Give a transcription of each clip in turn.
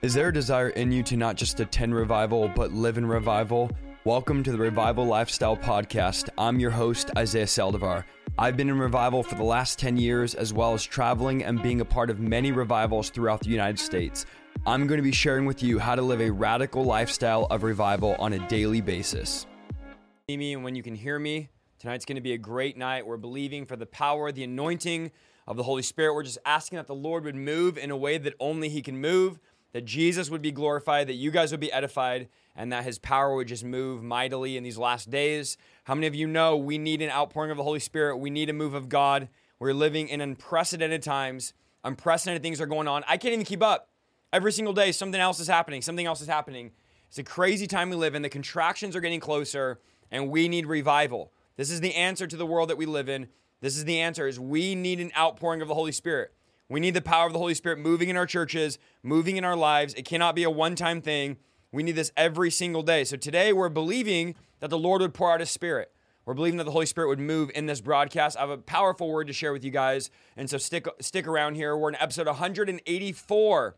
Is there a desire in you to not just attend revival, but live in revival? Welcome to the Revival Lifestyle Podcast. I'm your host, Isaiah Saldivar. I've been in revival for the last 10 years, as well as traveling and being a part of many revivals throughout the United States. I'm going to be sharing with you how to live a radical lifestyle of revival on a daily basis. See me and when you can hear me, tonight's going to be a great night. We're believing for the power, the anointing of the Holy Spirit. We're just asking that the Lord would move in a way that only He can move, that Jesus would be glorified, that you guys would be edified, and that His power would just move mightily in these last days. How many of you know we need an outpouring of the Holy Spirit? We need a move of God. We're living in unprecedented times. Unprecedented things are going on. I can't even keep up. Every single day, something else is happening. Something else is happening. It's a crazy time we live in. The contractions are getting closer, and we need revival. This is the answer to the world that we live in. This is the answer, is we need an outpouring of the Holy Spirit. We need the power of the Holy Spirit moving in our churches, moving in our lives. It cannot be a one-time thing. We need this every single day. So today we're believing that the Lord would pour out His Spirit. We're believing that the Holy Spirit would move in this broadcast. I have a powerful word to share with you guys. And so stick around here. We're in episode 184.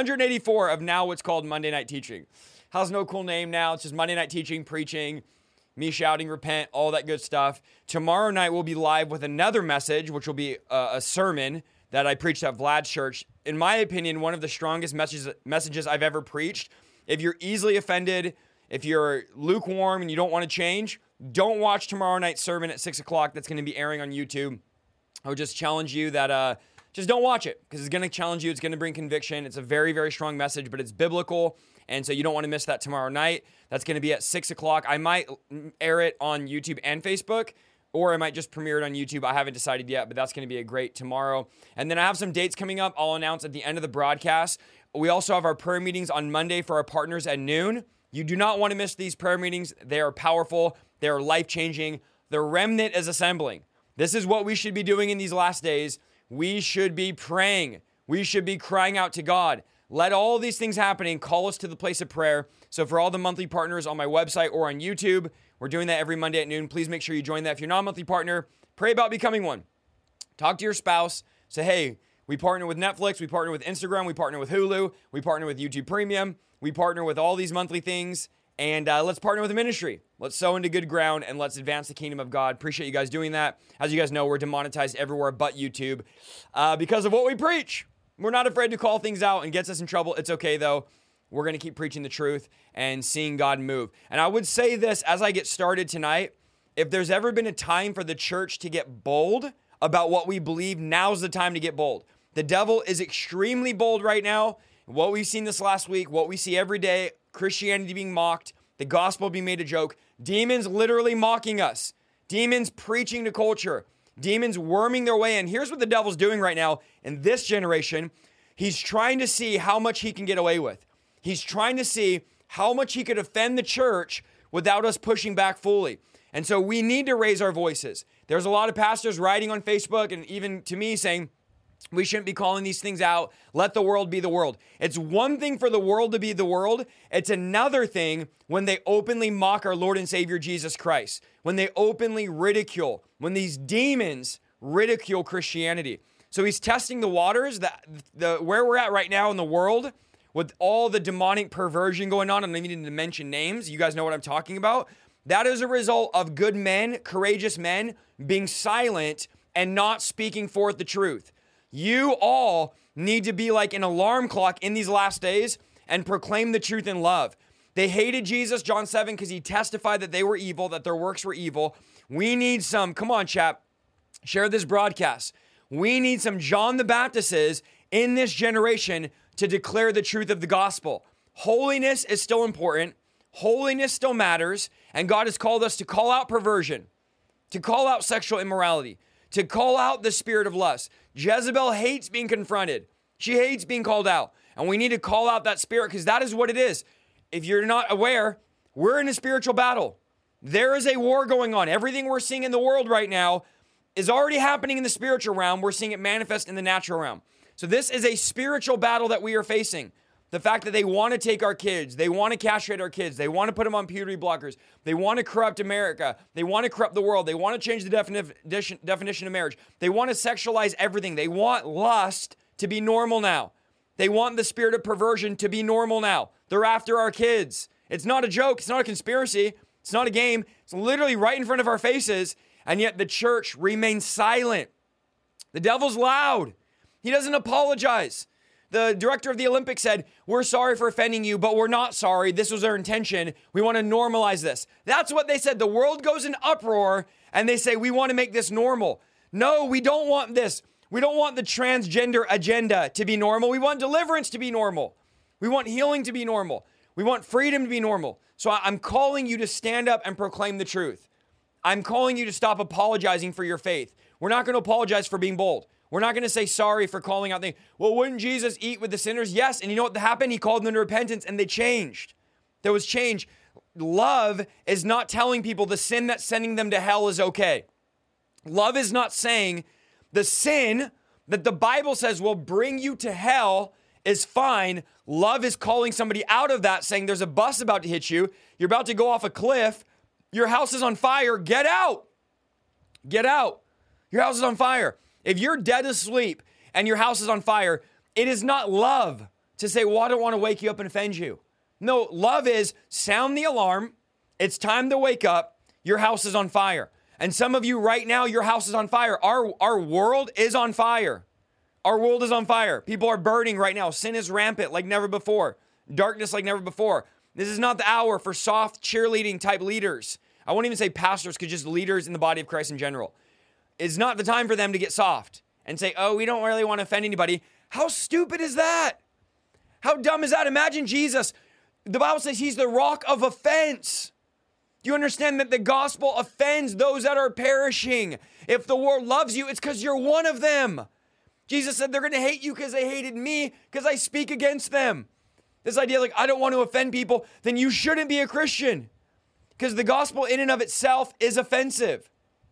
184 of now what's called Monday Night Teaching. How's no cool name now? It's just Monday Night Teaching, preaching, me shouting, repent, all that good stuff. Tomorrow night we'll be live with another message, which will be a sermon that I preached at Vlad's church. In my opinion, one of the strongest messages I've ever preached. If you're easily offended, if you're lukewarm and you don't want to change, don't watch tomorrow night's sermon at 6 o'clock. That's going to be airing on YouTube. I would just challenge you that just don't watch it, because it's going to challenge you. It's going to bring conviction. It's a very, very strong message, but it's biblical. And so you don't want to miss that tomorrow night. That's going to be at 6 o'clock. I might air it on YouTube and Facebook, or I might just premiere it on YouTube. I haven't decided yet, but that's going to be a great tomorrow. And then I have some dates coming up. I'll announce at the end of the broadcast. We also have our prayer meetings on Monday for our partners at noon. You do not want to miss these prayer meetings. They are powerful. They are life-changing. The remnant is assembling. This is what we should be doing in these last days. We should be praying. We should be crying out to God. Let all these things happening call us to the place of prayer. So for all the monthly partners on my website or on YouTube, we're doing that every Monday at noon. Please make sure you join that. If you're not a monthly partner, pray about becoming one. Talk to your spouse. Say, hey, we partner with Netflix. We partner with Instagram. We partner with Hulu. We partner with YouTube Premium. We partner with all these monthly things. And let's partner with a ministry. Let's sow into good ground and let's advance the kingdom of God. Appreciate you guys doing that. As you guys know, we're demonetized everywhere but YouTube because of what we preach. We're not afraid to call things out and gets us in trouble. It's okay, though. We're going to keep preaching the truth and seeing God move. And I would say this as I get started tonight. If there's ever been a time for the church to get bold about what we believe, now's the time to get bold. The devil is extremely bold right now. What we've seen this last week, what we see every day, Christianity being mocked, the gospel being made a joke, demons literally mocking us, demons preaching to culture, demons worming their way in. Here's what the devil's doing right now in this generation. He's trying to see how much he can get away with. He's trying to see how much he could offend the church without us pushing back fully. And so we need to raise our voices. There's a lot of pastors writing on Facebook and even to me saying, we shouldn't be calling these things out. Let the world be the world. It's one thing for the world to be the world. It's another thing when they openly mock our Lord and Savior Jesus Christ, when they openly ridicule, when these demons ridicule Christianity. So he's testing the waters, where we're at right now in the world with all the demonic perversion going on. I'm not even to mention names. You guys know what I'm talking about. That is a result of good men, courageous men being silent and not speaking forth the truth. You all need to be like an alarm clock in these last days and proclaim the truth in love. They hated Jesus, John 7, because he testified that they were evil, that their works were evil. We need some, come on, chap, share this broadcast. We need some John the Baptists in this generation to declare the truth of the gospel. Holiness is still important. Holiness still matters. And God has called us to call out perversion, to call out sexual immorality, to call out the spirit of lust. Jezebel hates being confronted. She hates being called out. And we need to call out that spirit because that is what it is. If you're not aware, we're in a spiritual battle. There is a war going on. Everything we're seeing in the world right now is already happening in the spiritual realm. We're seeing it manifest in the natural realm. So this is a spiritual battle that we are facing. The fact that they want to take our kids, they want to castrate our kids, they want to put them on puberty blockers, they want to corrupt America, they want to corrupt the world, they want to change the definition of marriage, they want to sexualize everything, they want lust to be normal now. They want the spirit of perversion to be normal now. They're after our kids. It's not a joke. It's not a conspiracy. It's not a game. It's literally right in front of our faces. And yet the church remains silent. The devil's loud. He doesn't apologize. The director of the Olympics said, we're sorry for offending you, but we're not sorry. This was our intention. We want to normalize this. That's what they said. The world goes in uproar and they say, we want to make this normal. No, we don't want this. We don't want the transgender agenda to be normal. We want deliverance to be normal. We want healing to be normal. We want freedom to be normal. So I'm calling you to stand up and proclaim the truth. I'm calling you to stop apologizing for your faith. We're not going to apologize for being bold. We're not going to say sorry for calling out things. Well, wouldn't Jesus eat with the sinners? Yes. And you know what happened? He called them to repentance and they changed. There was change. Love is not telling people the sin that's sending them to hell is okay. Love is not saying the sin that the Bible says will bring you to hell is fine. Love is calling somebody out of that, saying there's a bus about to hit you. You're about to go off a cliff. Your house is on fire. Get out. Get out. Your house is on fire. If you're dead asleep and your house is on fire, it is not love to say, well, I don't want to wake you up and offend you. No, love is sound the alarm. It's time to wake up. Your house is on fire. And some of you right now, your house is on fire. Our world is on fire. Our world is on fire. People are burning right now. Sin is rampant like never before. Darkness like never before. This is not the hour for soft cheerleading type leaders. I won't even say pastors, because just leaders in the body of Christ in general. It's not the time for them to get soft and say, oh, we don't really want to offend anybody. How stupid is that? How dumb is that? Imagine Jesus. The Bible says he's the rock of offense. Do you understand that the gospel offends those that are perishing? If the world loves you, it's because you're one of them. Jesus said they're going to hate you because they hated me because I speak against them. This idea like, I don't want to offend people, then you shouldn't be a Christian. Because the gospel in and of itself is offensive.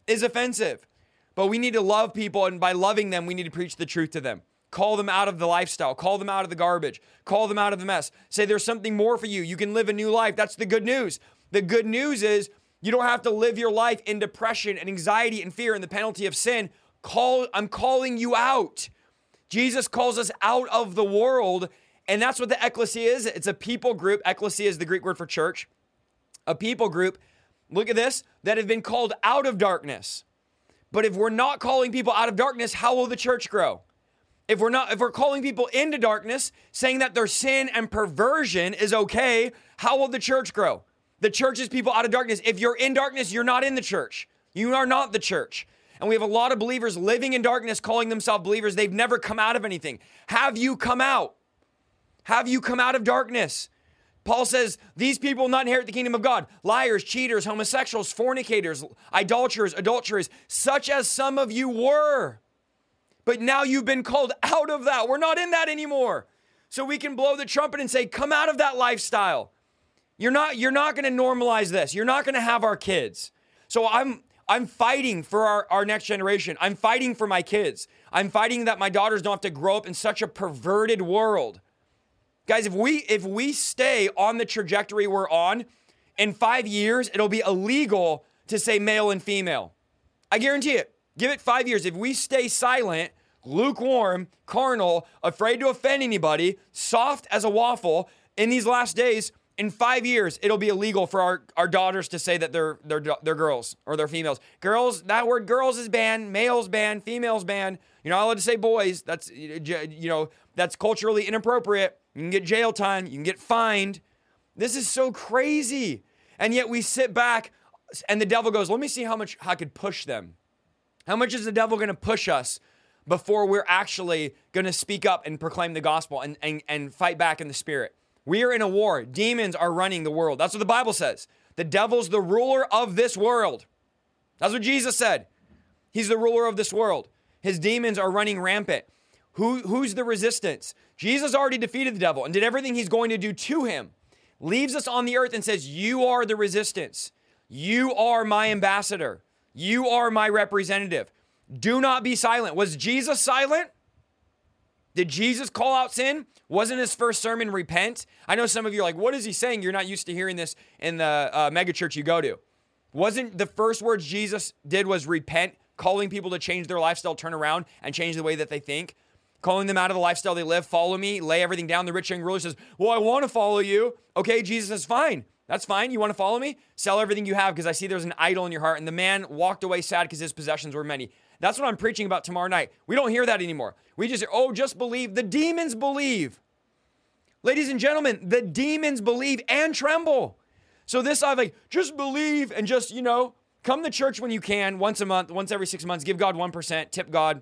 But we need to love people, and by loving them, we need to preach the truth to them. Call them out of the lifestyle. Call them out of the garbage. Call them out of the mess. Say there's something more for you. You can live a new life. That's the good news. The good news is you don't have to live your life in depression and anxiety and fear and the penalty of sin. I'm calling you out. Jesus calls us out of the world, and that's what the ecclesia is. It's a people group. Ecclesia is the Greek word for church. A people group, look at this, that have been called out of darkness. But if we're not calling people out of darkness, how will the church grow? If we're calling people into darkness, saying that their sin and perversion is okay, how will the church grow? The church is people out of darkness. If you're in darkness, you're not in the church. You are not the church. And we have a lot of believers living in darkness, calling themselves believers. They've never come out of anything. Have you come out? Have you come out of darkness? Paul says, these people will not inherit the kingdom of God. Liars, cheaters, homosexuals, fornicators, idolaters, adulterers, such as some of you were. But now you've been called out of that. We're not in that anymore. So we can blow the trumpet and say, come out of that lifestyle. You're not going to normalize this. You're not going to have our kids. So I'm fighting for our next generation. I'm fighting for my kids. I'm fighting that my daughters don't have to grow up in such a perverted world. Guys, if we stay on the trajectory we're on, in 5 years, it'll be illegal to say male and female. I guarantee it. Give it 5 years. If we stay silent, lukewarm, carnal, afraid to offend anybody, soft as a waffle, in these last days, in 5 years, it'll be illegal for our daughters to say that they're girls or they're females. Girls, that word girls is banned, males banned, females banned. You're not allowed to say boys. That's, that's culturally inappropriate. You can get jail time. You can get fined. This is so crazy. And yet we sit back and the devil goes, let me see how much I could push them. How much is the devil going to push us before we're actually going to speak up and proclaim the gospel and fight back in the spirit? We are in a war. Demons are running the world. That's what the Bible says. The devil's the ruler of this world. That's what Jesus said. He's the ruler of this world. His demons are running rampant. Who's the resistance? Jesus already defeated the devil and did everything he's going to do to him. Leaves us on the earth and says, you are the resistance. You are my ambassador. You are my representative. Do not be silent. Was Jesus silent? Did Jesus call out sin? Wasn't his first sermon repent? I know some of you are like, what is he saying? You're not used to hearing this in the mega church you go to. Wasn't the first words Jesus did was repent, calling people to change their lifestyle, turn around, and change the way that they think? calling them out of the lifestyle they live. Follow me, lay everything down. The rich young ruler says, well, I want to follow you. Okay, Jesus says, fine. That's fine. You want to follow me? Sell everything you have because I see there's an idol in your heart. And the man walked away sad because his possessions were many. That's what I'm preaching about tomorrow night. We don't hear that anymore. We just hear, just believe. The demons believe. Ladies and gentlemen, the demons believe and tremble. So this I'm like, just believe and just, come to church when you can, once a month, once every 6 months, give God 1%, tip God.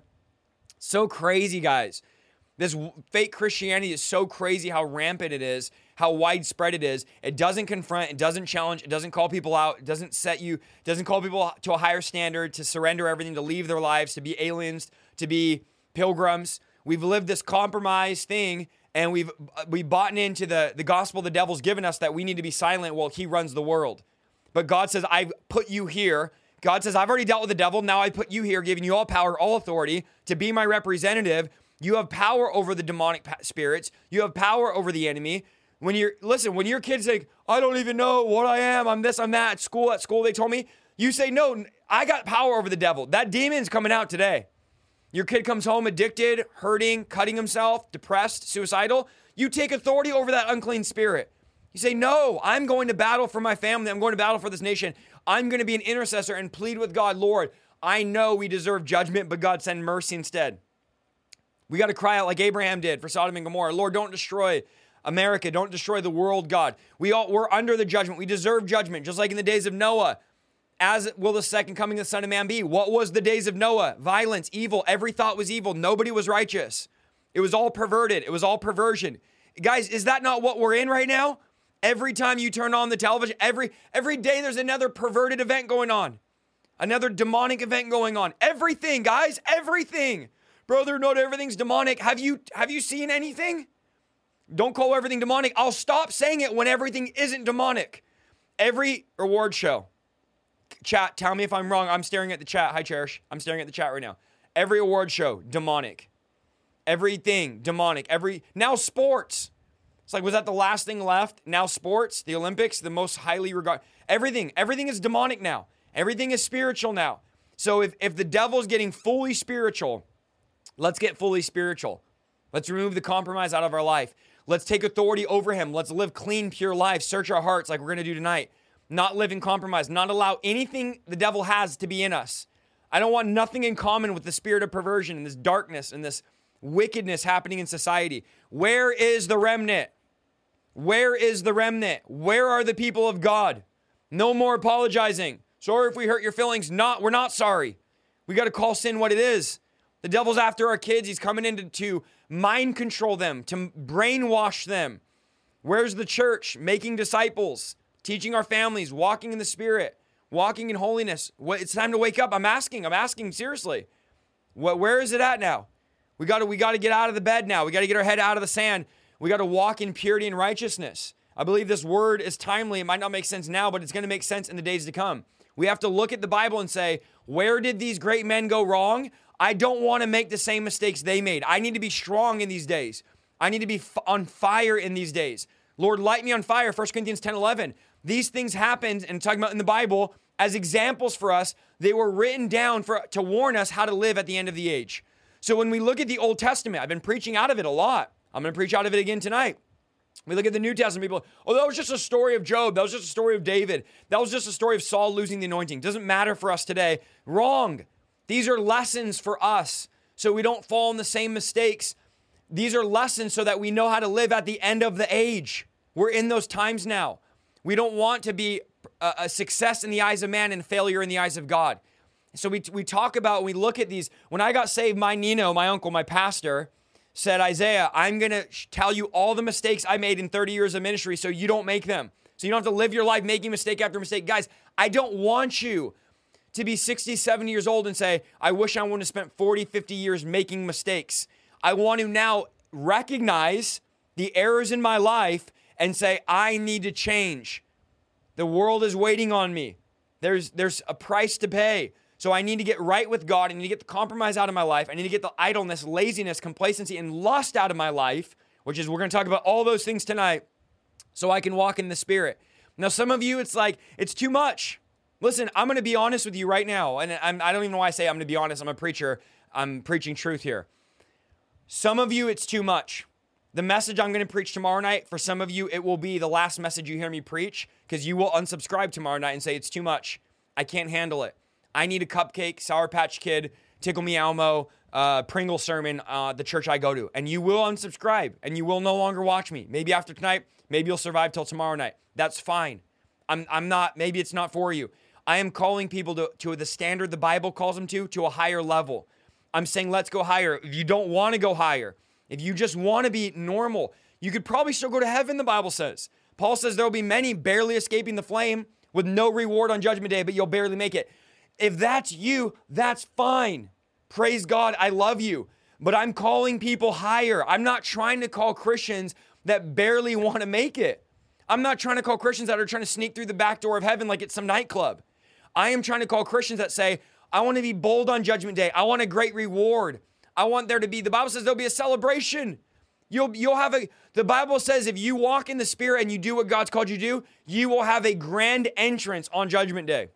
So crazy, guys. This fake Christianity is so crazy how rampant it is, how widespread it is. It doesn't confront, it doesn't challenge, it doesn't call people out, it doesn't call people to a higher standard, to surrender everything, to leave their lives, to be aliens, to be pilgrims. We've lived this compromised thing, and we've bought into the gospel the devil's given us that we need to be silent while he runs the world. But God says, I've put you here. God says, I've already dealt with the devil. Now I put you here, giving you all power, all authority to be my representative. You have power over the demonic spirits. You have power over the enemy. When your kids say, I don't even know what I am. I'm this, I'm that. At school, they told me. You say, no, I got power over the devil. That demon's coming out today. Your kid comes home addicted, hurting, cutting himself, depressed, suicidal. You take authority over that unclean spirit. You say, no, I'm going to battle for my family. I'm going to battle for this nation. I'm going to be an intercessor and plead with God, Lord, I know we deserve judgment, but God, send mercy instead. We got to cry out like Abraham did for Sodom and Gomorrah. Lord, don't destroy America. Don't destroy the world, God. We're under the judgment. We deserve judgment, just like in the days of Noah. As will the second coming of the Son of Man be? What was the days of Noah? Violence, evil. Every thought was evil. Nobody was righteous. It was all perverted. It was all perversion. Guys, is that not what we're in right now? Every time you turn on the television, every day there's another perverted event going on. Another demonic event going on. Everything, guys, everything. Brother, not everything's demonic. Have you seen anything? Don't call everything demonic. I'll stop saying it when everything isn't demonic. Every award show. Chat, tell me if I'm wrong. I'm staring at the chat. Hi, Cherish. I'm staring at the chat right now. Every award show, demonic. Everything, demonic. Now sports. It's like, was that the last thing left? Now sports, the Olympics, the most highly regarded. Everything is demonic now. Everything is spiritual now. So if the devil's getting fully spiritual, let's get fully spiritual. Let's remove the compromise out of our life. Let's take authority over him. Let's live clean, pure lives. Search our hearts like we're going to do tonight. Not live in compromise. Not allow anything the devil has to be in us. I don't want nothing in common with the spirit of perversion and this darkness and this wickedness happening in society. Where is the remnant? Where is the remnant? Where are the people of God? No more apologizing. Sorry if we hurt your feelings. We're not sorry. We got to call sin what it is. The devil's after our kids. He's coming in to mind control them, to brainwash them. Where's the church? Making disciples, teaching our families, walking in the Spirit, walking in holiness. It's time to wake up. I'm asking seriously. Where is it at now? We got to get out of the bed now. We got to get our head out of the sand. We got to walk in purity and righteousness. I believe this word is timely. It might not make sense now, but it's going to make sense in the days to come. We have to look at the Bible and say, where did these great men go wrong? I don't want to make the same mistakes they made. I need to be strong in these days. I need to be on fire in these days. Lord, light me on fire. 1 Corinthians 10:11. These things happened, and talking about in the Bible, as examples for us. They were written down to warn us how to live at the end of the age. So when we look at the Old Testament, I've been preaching out of it a lot. I'm going to preach out of it again tonight. We look at the New Testament, people, that was just a story of Job. That was just a story of David. That was just a story of Saul losing the anointing. Doesn't matter for us today. Wrong. These are lessons for us so we don't fall in the same mistakes. These are lessons so that we know how to live at the end of the age. We're in those times now. We don't want to be a success in the eyes of man and failure in the eyes of God. So we talk about, we look at these. When I got saved, my Nino, my uncle, my pastor, said, Isaiah, I'm going to tell you all the mistakes I made in 30 years of ministry so you don't make them. So you don't have to live your life making mistake after mistake. Guys, I don't want you to be 60, 70 years old and say, I wish I would have spent 40, 50 years making mistakes. I want to now recognize the errors in my life and say, I need to change. The world is waiting on me. There's a price to pay. So I need to get right with God. I need to get the compromise out of my life. I need to get the idleness, laziness, complacency, and lust out of my life, which is, we're going to talk about all those things tonight, so I can walk in the Spirit. Now, some of you, it's like, it's too much. Listen, I'm going to be honest with you right now. And I don't even know why I say I'm going to be honest. I'm a preacher. I'm preaching truth here. Some of you, it's too much. The message I'm going to preach tomorrow night, for some of you, it will be the last message you hear me preach, because you will unsubscribe tomorrow night and say, it's too much. I can't handle it. I need a cupcake, Sour Patch Kid, Tickle Me Elmo, Pringle sermon, the church I go to. And you will unsubscribe, and you will no longer watch me. Maybe after tonight, maybe you'll survive till tomorrow night. That's fine. I'm not, maybe it's not for you. I am calling people to the standard the Bible calls them to a higher level. I'm saying, let's go higher. If you don't want to go higher, if you just want to be normal, you could probably still go to heaven, the Bible says. Paul says there will be many barely escaping the flame with no reward on Judgment Day, but you'll barely make it. If that's you, that's fine. Praise God, I love you. But I'm calling people higher. I'm not trying to call Christians that barely want to make it. I'm not trying to call Christians that are trying to sneak through the back door of heaven like it's some nightclub. I am trying to call Christians that say, I want to be bold on Judgment Day. I want a great reward. I want there to be, the Bible says there'll be a celebration. You'll have the Bible says if you walk in the Spirit and you do what God's called you to do, you will have a grand entrance on Judgment Day.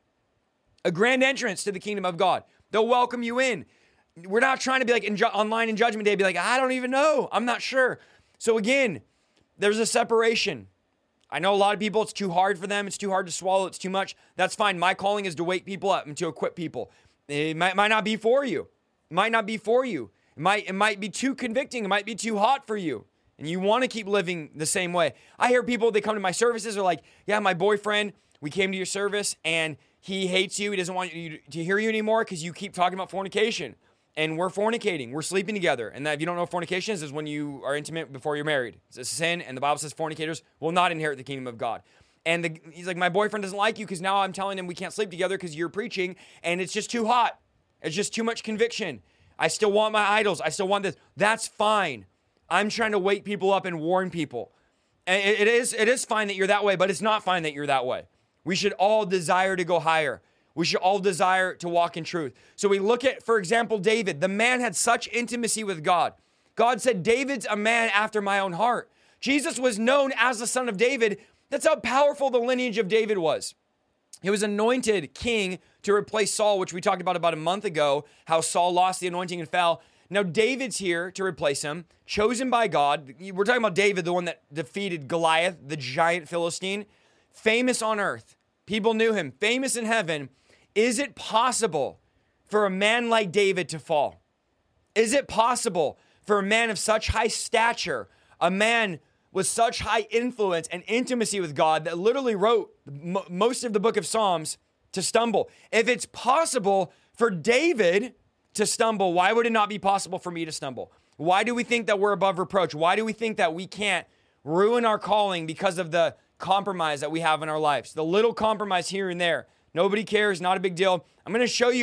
A grand entrance to the kingdom of God. They'll welcome you in. We're not trying to be like online in Judgment Day, be like, I don't even know. I'm not sure. So again, there's a separation. I know a lot of people, it's too hard for them. It's too hard to swallow. It's too much. That's fine. My calling is to wake people up and to equip people. It might not be for you. It might not be for you. It might be too convicting. It might be too hot for you. And you want to keep living the same way. I hear people, they come to my services, are like, yeah, my boyfriend, we came to your service and he hates you. He doesn't want you to hear you anymore because you keep talking about fornication. And we're fornicating. We're sleeping together. And that, if you don't know what fornication is when you are intimate before you're married. It's a sin, and the Bible says fornicators will not inherit the kingdom of God. And he's like, my boyfriend doesn't like you because now I'm telling him we can't sleep together because you're preaching, and it's just too hot. It's just too much conviction. I still want my idols. I still want this. That's fine. I'm trying to wake people up and warn people. And it is fine that you're that way, but it's not fine that you're that way. We should all desire to go higher. We should all desire to walk in truth. So we look at, for example, David. The man had such intimacy with God. God said, David's a man after my own heart. Jesus was known as the son of David. That's how powerful the lineage of David was. He was anointed king to replace Saul, which we talked about a month ago, how Saul lost the anointing and fell. Now David's here to replace him, chosen by God. We're talking about David, the one that defeated Goliath, the giant Philistine, famous on earth. People knew him, famous in heaven. Is it possible for a man like David to fall? Is it possible for a man of such high stature, a man with such high influence and intimacy with God that literally wrote most of the book of Psalms to stumble? If it's possible for David to stumble, why would it not be possible for me to stumble? Why do we think that we're above reproach? Why do we think that we can't ruin our calling because of the compromise that we have in our lives? The little compromise here and there. Nobody cares, not a big deal. I'm going to show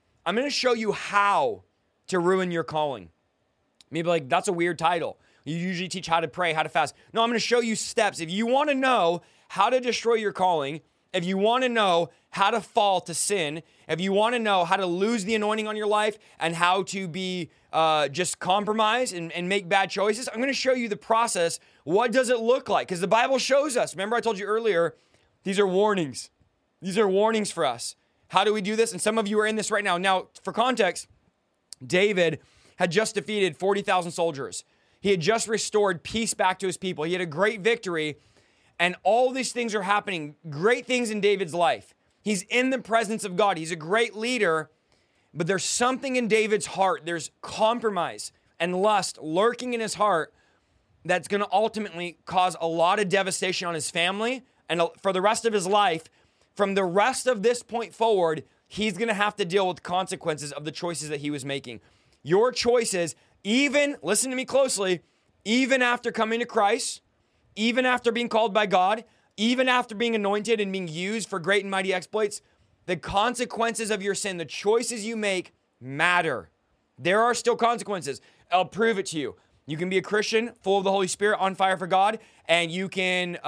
you how to ruin your calling. Maybe like, that's a weird title. You usually teach how to pray, how to fast. No, I'm going to show you steps. If you want to know how to destroy your calling, if you want to know how to fall to sin, if you want to know how to lose the anointing on your life and how to be just compromise and make bad choices, I'm going to show you the process. What does it look like? Because the Bible shows us. Remember I told you earlier, these are warnings. These are warnings for us. How do we do this? And some of you are in this right now. Now, for context, David had just defeated 40,000 soldiers. He had just restored peace back to his people. He had a great victory, and all these things are happening. Great things in David's life. He's in the presence of God. He's a great leader, but there's something in David's heart. There's compromise and lust lurking in his heart that's going to ultimately cause a lot of devastation on his family and for the rest of his life. From the rest of this point forward, he's going to have to deal with consequences of the choices that he was making. Your choices, even, listen to me closely, even after coming to Christ, even after being called by God, even after being anointed and being used for great and mighty exploits, the consequences of your sin, the choices you make matter. There are still consequences. I'll prove it to you. You can be a Christian, full of the Holy Spirit, on fire for God, and you can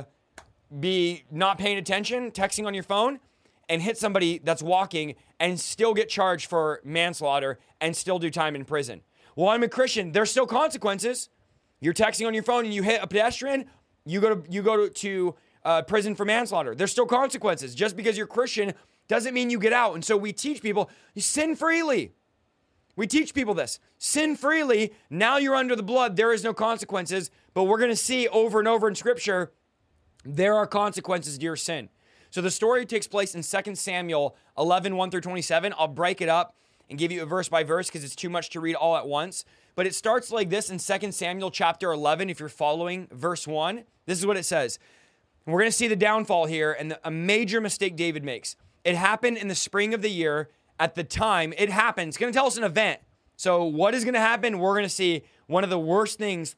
be not paying attention, texting on your phone, and hit somebody that's walking and still get charged for manslaughter and still do time in prison. Well, I'm a Christian. There's still consequences. You're texting on your phone and you hit a pedestrian, you go to prison for manslaughter. There's still consequences. Just because you're Christian doesn't mean you get out. And so we teach people, you sin freely. We teach people this. Sin freely, now you're under the blood, there is no consequences. But we're going to see over and over in Scripture, there are consequences to your sin. So the story takes place in 2 Samuel 11, 1 through 27. I'll break it up and give you a verse by verse because it's too much to read all at once. But it starts like this in 2 Samuel chapter 11, if you're following verse 1. This is what it says. And we're going to see the downfall here and a major mistake David makes. It happened in the spring of the year. At the time, it happened. It's going to tell us an event. So what is going to happen? We're going to see one of the worst things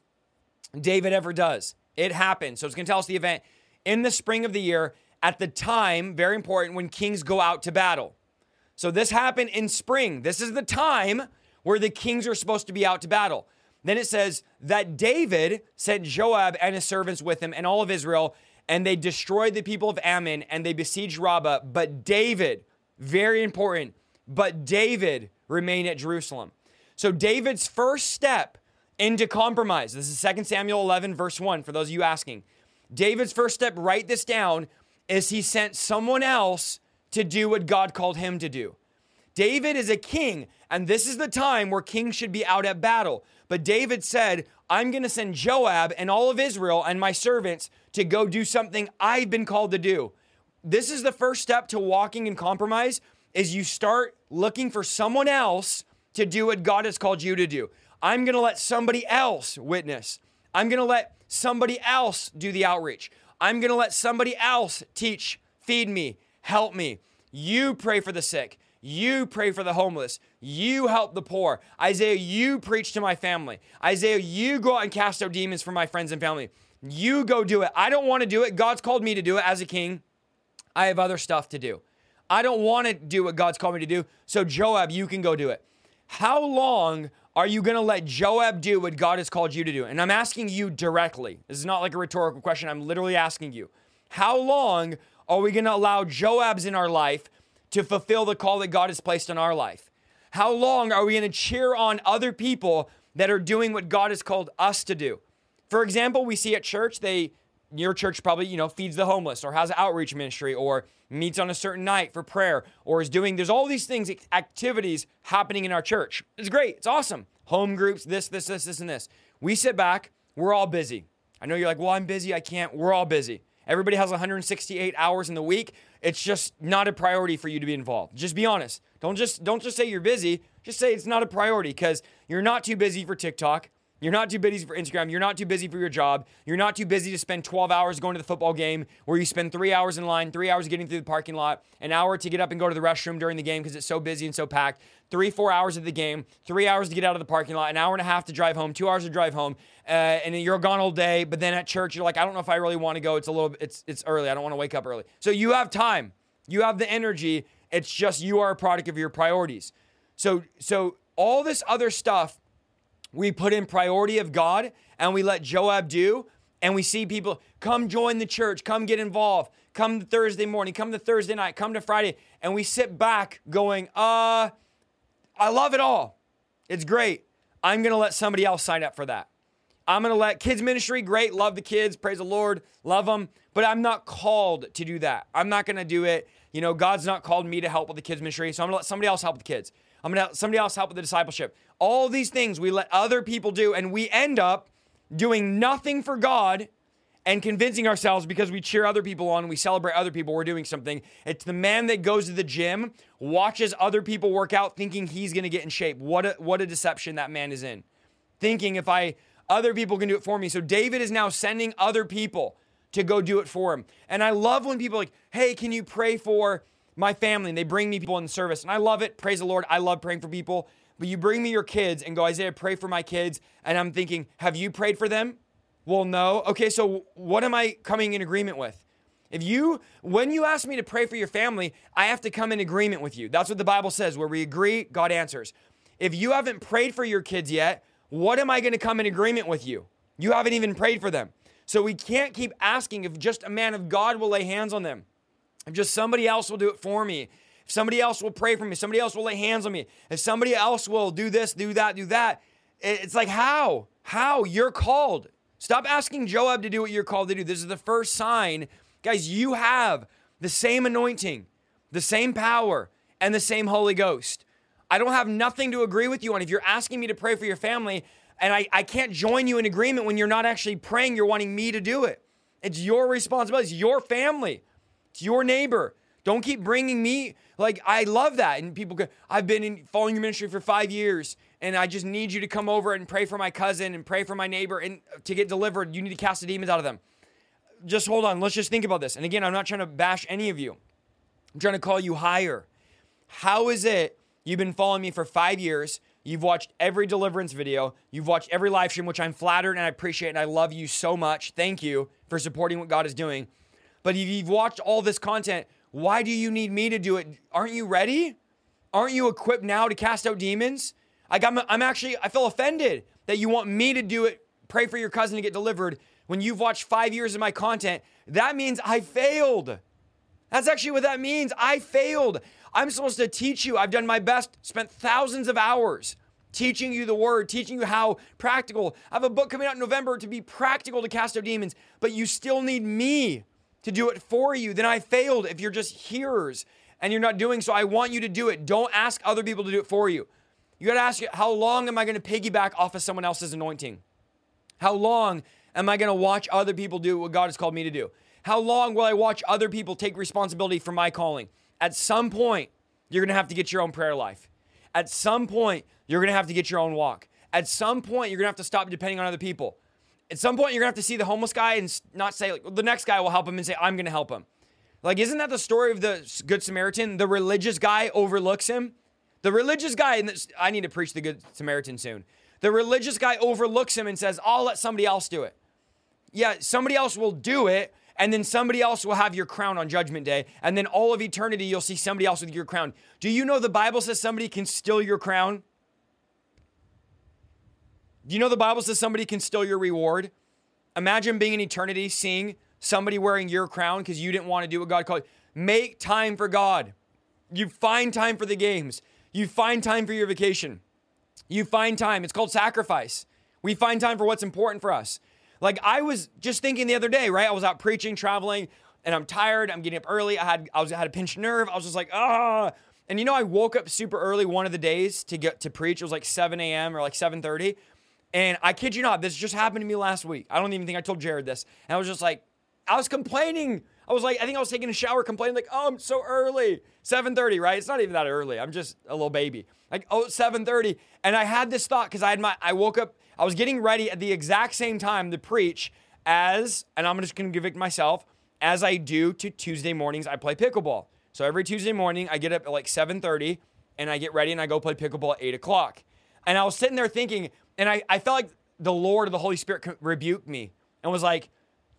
David ever does. It happened. So it's going to tell us the event. In the spring of the year, at the time, very important, when kings go out to battle. So this happened in spring. This is the time where the kings are supposed to be out to battle. Then it says that David sent Joab and his servants with him and all of Israel, and they destroyed the people of Ammon, and they besieged Rabbah. But David, very important, but David remained at Jerusalem. So David's first step into compromise, this is 2 Samuel 11, verse 1, for those of you asking. David's first step, write this down, is he sent someone else to do what God called him to do. David is a king, and this is the time where kings should be out at battle. But David said, I'm going to send Joab and all of Israel and my servants to go do something I've been called to do. This is the first step to walking in compromise, is you start looking for someone else to do what God has called you to do. I'm going to let somebody else witness. I'm going to let somebody else do the outreach. I'm going to let somebody else teach, feed me, help me. You pray for the sick. You pray for the homeless. You help the poor. Isaiah, you preach to my family. Isaiah, you go out and cast out demons for my friends and family. You go do it. I don't want to do it. God's called me to do it as a king. I have other stuff to do. I don't want to do what God's called me to do. So Joab, you can go do it. How long are you going to let Joab do what God has called you to do? And I'm asking you directly. This is not like a rhetorical question. I'm literally asking you. How long are we going to allow Joabs in our life to fulfill the call that God has placed on our life? How long are we going to cheer on other people that are doing what God has called us to do? For example, we see at church, your church probably, feeds the homeless or has an outreach ministry or meets on a certain night for prayer or there's all these things, activities happening in our church. It's great. It's awesome. Home groups, this, and this. We sit back. We're all busy. I know you're like, well, I'm busy. I can't. We're all busy. Everybody has 168 hours in the week. It's just not a priority for you to be involved. Just be honest. Don't just say you're busy. Just say it's not a priority because you're not too busy for TikTok. You're not too busy for Instagram. You're not too busy for your job. You're not too busy to spend 12 hours going to the football game where you spend 3 hours in line, 3 hours getting through the parking lot, an hour to get up and go to the restroom during the game because it's so busy and so packed, 3-4 hours of the game, 3 hours to get out of the parking lot, an hour and a half to drive home, 2 hours to drive home, and then you're gone all day. But then at church, you're like, I don't know if I really want to go. It's early. I don't want to wake up early. So you have time. You have the energy. It's just you are a product of your priorities. So all this other stuff, we put in priority of God and we let Joab do, and we see people come join the church, come get involved, come to Thursday morning, come to Thursday night, come to Friday, and we sit back going, I love it all. It's great. I'm going to let somebody else sign up for that. I'm going to let kids ministry, great, love the kids, praise the Lord, love them, but I'm not called to do that. I'm not going to do it. God's not called me to help with the kids ministry, so I'm going to let somebody else help with the kids. I'm going to let somebody else help with the discipleship. All these things we let other people do, and we end up doing nothing for God and convincing ourselves because we cheer other people on, we celebrate other people, we're doing something. It's the man that goes to the gym, watches other people work out, thinking he's going to get in shape. What a deception that man is in. Thinking other people can do it for me. So David is now sending other people to go do it for him. And I love when people are like, hey, can you pray for my family? And they bring me people in the service. And I love it. Praise the Lord. I love praying for people. But you bring me your kids and go, Isaiah, pray for my kids. And I'm thinking, have you prayed for them? Well, no. Okay, so what am I coming in agreement with? When you ask me to pray for your family, I have to come in agreement with you. That's what the Bible says. Where we agree, God answers. If you haven't prayed for your kids yet, what am I going to come in agreement with you? You haven't even prayed for them. So we can't keep asking if just a man of God will lay hands on them. If just somebody else will do it for me. If somebody else will pray for me. Somebody else will lay hands on me. If somebody else will do this, do that, do that. It's like, how? How? You're called. Stop asking Joab to do what you're called to do. This is the first sign. Guys, you have the same anointing, the same power, and the same Holy Ghost. I don't have nothing to agree with you on. If you're asking me to pray for your family and I can't join you in agreement when you're not actually praying, you're wanting me to do it. It's your responsibility. It's your family. It's your neighbor. Don't keep bringing me, like, I love that. And people go, I've been following your ministry for 5 years, and I just need you to come over and pray for my cousin and pray for my neighbor and to get delivered. You need to cast the demons out of them. Just hold on. Let's just think about this. And again, I'm not trying to bash any of you. I'm trying to call you higher. How is it you've been following me for 5 years? You've watched every deliverance video. You've watched every live stream, which I'm flattered and I appreciate, and I love you so much. Thank you for supporting what God is doing. But if you've watched all this content, why do you need me to do it? Aren't you ready? Aren't you equipped now to cast out demons? I feel offended that you want me to do it, pray for your cousin to get delivered, when you've watched 5 years of my content. That means I failed. That's actually what that means. I failed. I'm supposed to teach you. I've done my best, spent thousands of hours teaching you the word, teaching you how practical. I have a book coming out in November to be practical to cast out demons, but you still need me to do it for you. Then I failed if you're just hearers and you're not doing so. I want you to do it. Don't ask other people to do it for you. You got to ask, how long am I going to piggyback off of someone else's anointing? How long am I going to watch other people do what God has called me to do? How long will I watch other people take responsibility for my calling? At some point, you're going to have to get your own prayer life. At some point, you're going to have to get your own walk. At some point, you're going to have to stop depending on other people. At some point, you're going to have to see the homeless guy and not say, like, well, the next guy will help him, and say, I'm going to help him. Like, isn't that the story of the Good Samaritan? The religious guy overlooks him. The religious guy, and I need to preach the Good Samaritan soon. The religious guy overlooks him and says, I'll let somebody else do it. Yeah, somebody else will do it, and then somebody else will have your crown on Judgment Day, and then all of eternity, you'll see somebody else with your crown. Do you know the Bible says somebody can steal your crown? Do you know the Bible says somebody can steal your reward? Imagine being in eternity, seeing somebody wearing your crown because you didn't want to do what God called you. Make time for God. You find time for the games. You find time for your vacation. You find time. It's called sacrifice. We find time for what's important for us. Like, I was just thinking the other day, right? I was out preaching, traveling, and I'm tired. I'm getting up early. I had a pinched nerve. I was just like, ah. And you know, I woke up super early one of the days to get to preach. It was like 7 a.m. or like 7:30. And I kid you not, this just happened to me last week. I don't even think I told Jared this. And I was just like, I was complaining. I think I was taking a shower complaining like, oh, I'm so early. 7:30, right? It's not even that early. I'm just a little baby. Like, oh, 7:30. And I had this thought because I woke up, I was getting ready at the exact same time to preach and I'm just going to convict myself, as I do to Tuesday mornings, I play pickleball. So every Tuesday morning, I get up at like 7:30 and I get ready and I go play pickleball at 8 o'clock. And I was sitting there thinking, and I felt like the Lord or the Holy Spirit rebuked me and was like,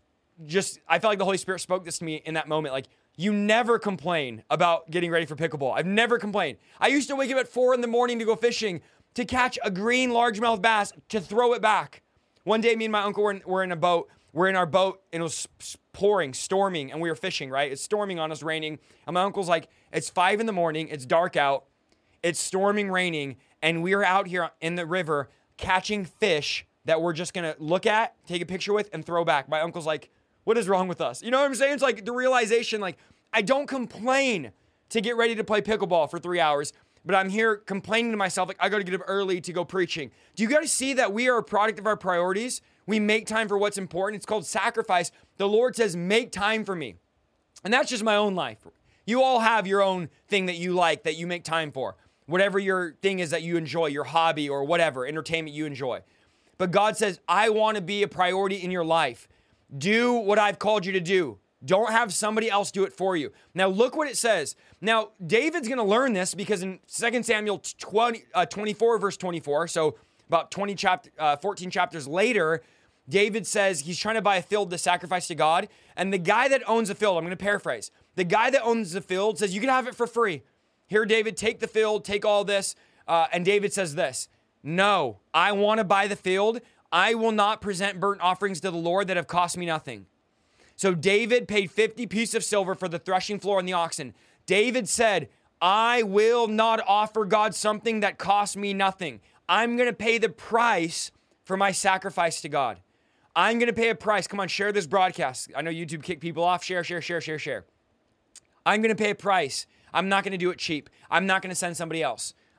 I felt like the Holy Spirit spoke this to me in that moment. Like, you never complain about getting ready for pickleball. I've never complained. I used to wake up at 4 a.m. to go fishing, to catch a green largemouth bass, to throw it back. One day, me and my uncle were in a boat. We're in our boat, and it was pouring, storming, and we were fishing, right? It's storming on us, raining. And my uncle's like, it's 5 a.m. It's dark out. It's storming, raining, and we are out here in the river catching fish that we're just going to look at, take a picture with, and throw back. My uncle's like, what is wrong with us? You know what I'm saying? It's like the realization, like, I don't complain to get ready to play pickleball for 3 hours, but I'm here complaining to myself, like, I got to get up early to go preaching. Do you guys see that we are a product of our priorities? We make time for what's important. It's called sacrifice. The Lord says, make time for me. And that's just my own life. You all have your own thing that you like, that you make time for. Whatever your thing is that you enjoy, your hobby or whatever, entertainment you enjoy. But God says, I want to be a priority in your life. Do what I've called you to do. Don't have somebody else do it for you. Now, look what it says. Now, David's going to learn this because in 2 Samuel 24, verse 24, so about 14 chapters later, David says he's trying to buy a field to sacrifice to God. And the guy that owns the field, I'm going to paraphrase, the guy that owns the field says, you can have it for free. Here, David, take the field, take all this. And David says this, no, I want to buy the field. I will not present burnt offerings to the Lord that have cost me nothing. So David paid 50 pieces of silver for the threshing floor and the oxen. David said, I will not offer God something that cost me nothing. I'm going to pay the price for my sacrifice to God. I'm going to pay a price. Come on, share this broadcast. I know YouTube kick people off. Share. I'm going to pay a price. I'm not going to do it cheap. I'm not going to send somebody else.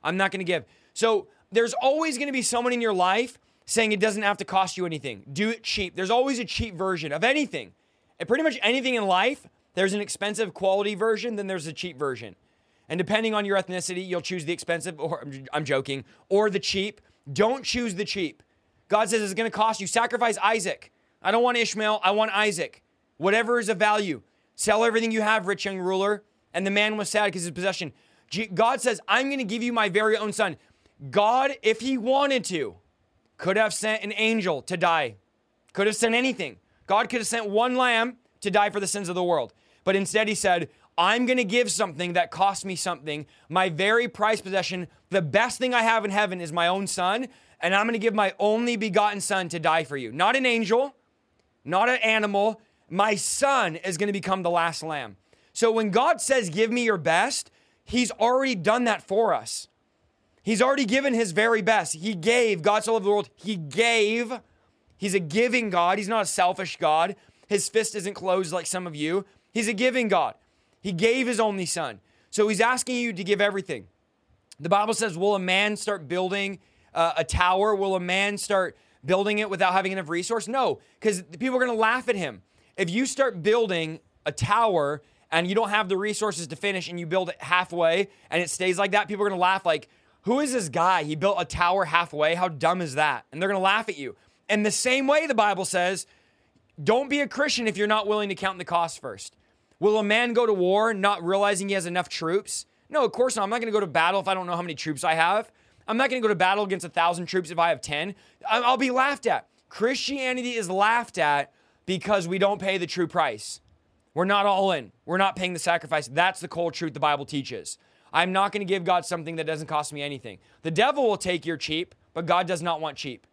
I'm not going to give. So there's always going to be someone in your life saying it doesn't have to cost you anything. Do it cheap. There's always a cheap version of anything. And pretty much anything in life, there's an expensive quality version, then there's a cheap version. And depending on your ethnicity, you'll choose the expensive, or I'm joking, or the cheap. Don't choose the cheap. God says it's going to cost you. Sacrifice Isaac. I don't want Ishmael. I want Isaac. Whatever is of value. Sell everything you have, rich young ruler. And the man was sad because his possession. God says, I'm going to give you my very own son. God, if he wanted to, could have sent an angel to die. Could have sent anything. God could have sent one lamb to die for the sins of the world. But instead he said, I'm going to give something that cost me something. My very prized possession, the best thing I have in heaven is my own son. And I'm going to give my only begotten son to die for you. Not an angel, not an animal. My son is going to become the last lamb. So when God says, give me your best, he's already done that for us. He's already given his very best. He gave. God so loved the world. He gave. He's a giving God. He's not a selfish God. His fist isn't closed like some of you. He's a giving God. He gave his only son. So he's asking you to give everything. The Bible says, will a man start building a tower? Will a man start building it without having enough resource? No, because people are going to laugh at him. If you start building a tower and you don't have the resources to finish and you build it halfway and it stays like that, people are going to laugh like, who is this guy? He built a tower halfway. How dumb is that? And they're going to laugh at you. And the same way the Bible says, don't be a Christian if you're not willing to count the cost first. Will a man go to war not realizing he has enough troops? No, of course not. I'm not going to go to battle if I don't know how many troops I have. I'm not going to go to battle against 1,000 troops if I have 10. I'll be laughed at. Christianity is laughed at because we don't pay the true price. We're not all in. We're not paying the sacrifice. That's the cold truth the Bible teaches. I'm not going to give God something that doesn't cost me anything. The devil will take your cheap, but God does not want cheap.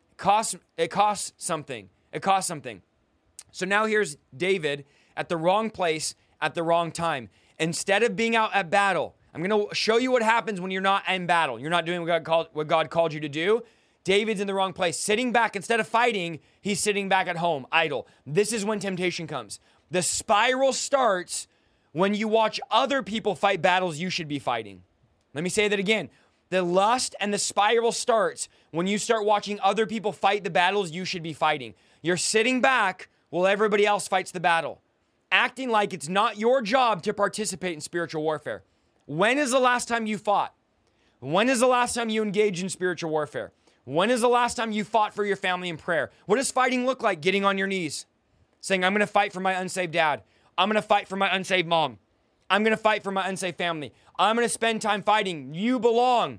It costs something. It costs something. So now here's David at the wrong place at the wrong time. Instead of being out at battle, I'm going to show you what happens when you're not in battle. You're not doing what God called you to do. David's in the wrong place. Sitting back, instead of fighting, he's sitting back at home, idle. This is when temptation comes. The spiral starts when you watch other people fight battles you should be fighting. Let me say that again. The lust and the spiral starts when you start watching other people fight the battles you should be fighting. You're sitting back while everybody else fights the battle, acting like it's not your job to participate in spiritual warfare. When is the last time you fought? When is the last time you engaged in spiritual warfare? When is the last time you fought for your family in prayer? What does fighting look like? Getting on your knees, saying, I'm going to fight for my unsaved dad. I'm going to fight for my unsaved mom. I'm going to fight for my unsaved family. I'm going to spend time fighting. You belong.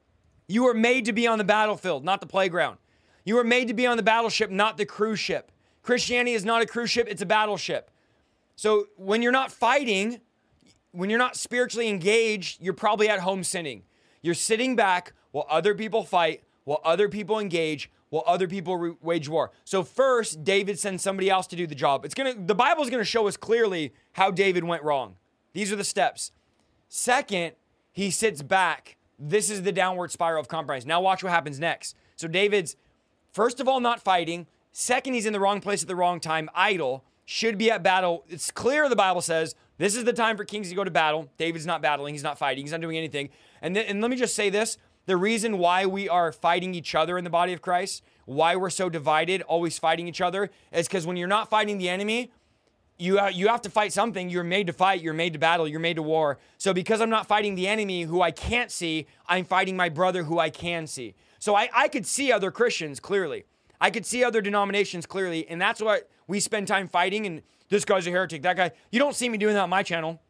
You are made to be on the battlefield, not the playground. You are made to be on the battleship, not the cruise ship. Christianity is not a cruise ship, it's a battleship. So when you're not fighting, when you're not spiritually engaged, you're probably at home sinning. You're sitting back while other people fight, while other people engage, while other people wage war. So first, David sends somebody else to do the job. The Bible is going to show us clearly how David went wrong. These are the steps. Second, he sits back. This is the downward spiral of compromise. Now watch what happens next. So David's, first of all, not fighting. Second, he's in the wrong place at the wrong time, idle, should be at battle. It's clear the Bible says this is the time for kings to go to battle. David's not battling. He's not fighting. He's not doing anything. And let me just say this. The reason why we are fighting each other in the body of Christ, why we're so divided, always fighting each other, is because when you're not fighting the enemy, you have to fight something. You're made to fight. You're made to battle. You're made to war. So because I'm not fighting the enemy who I can't see, I'm fighting my brother who I can see. So I could see other Christians clearly. I could see other denominations clearly. And that's what we spend time fighting. And this guy's a heretic. That guy. You don't see me doing that on my channel.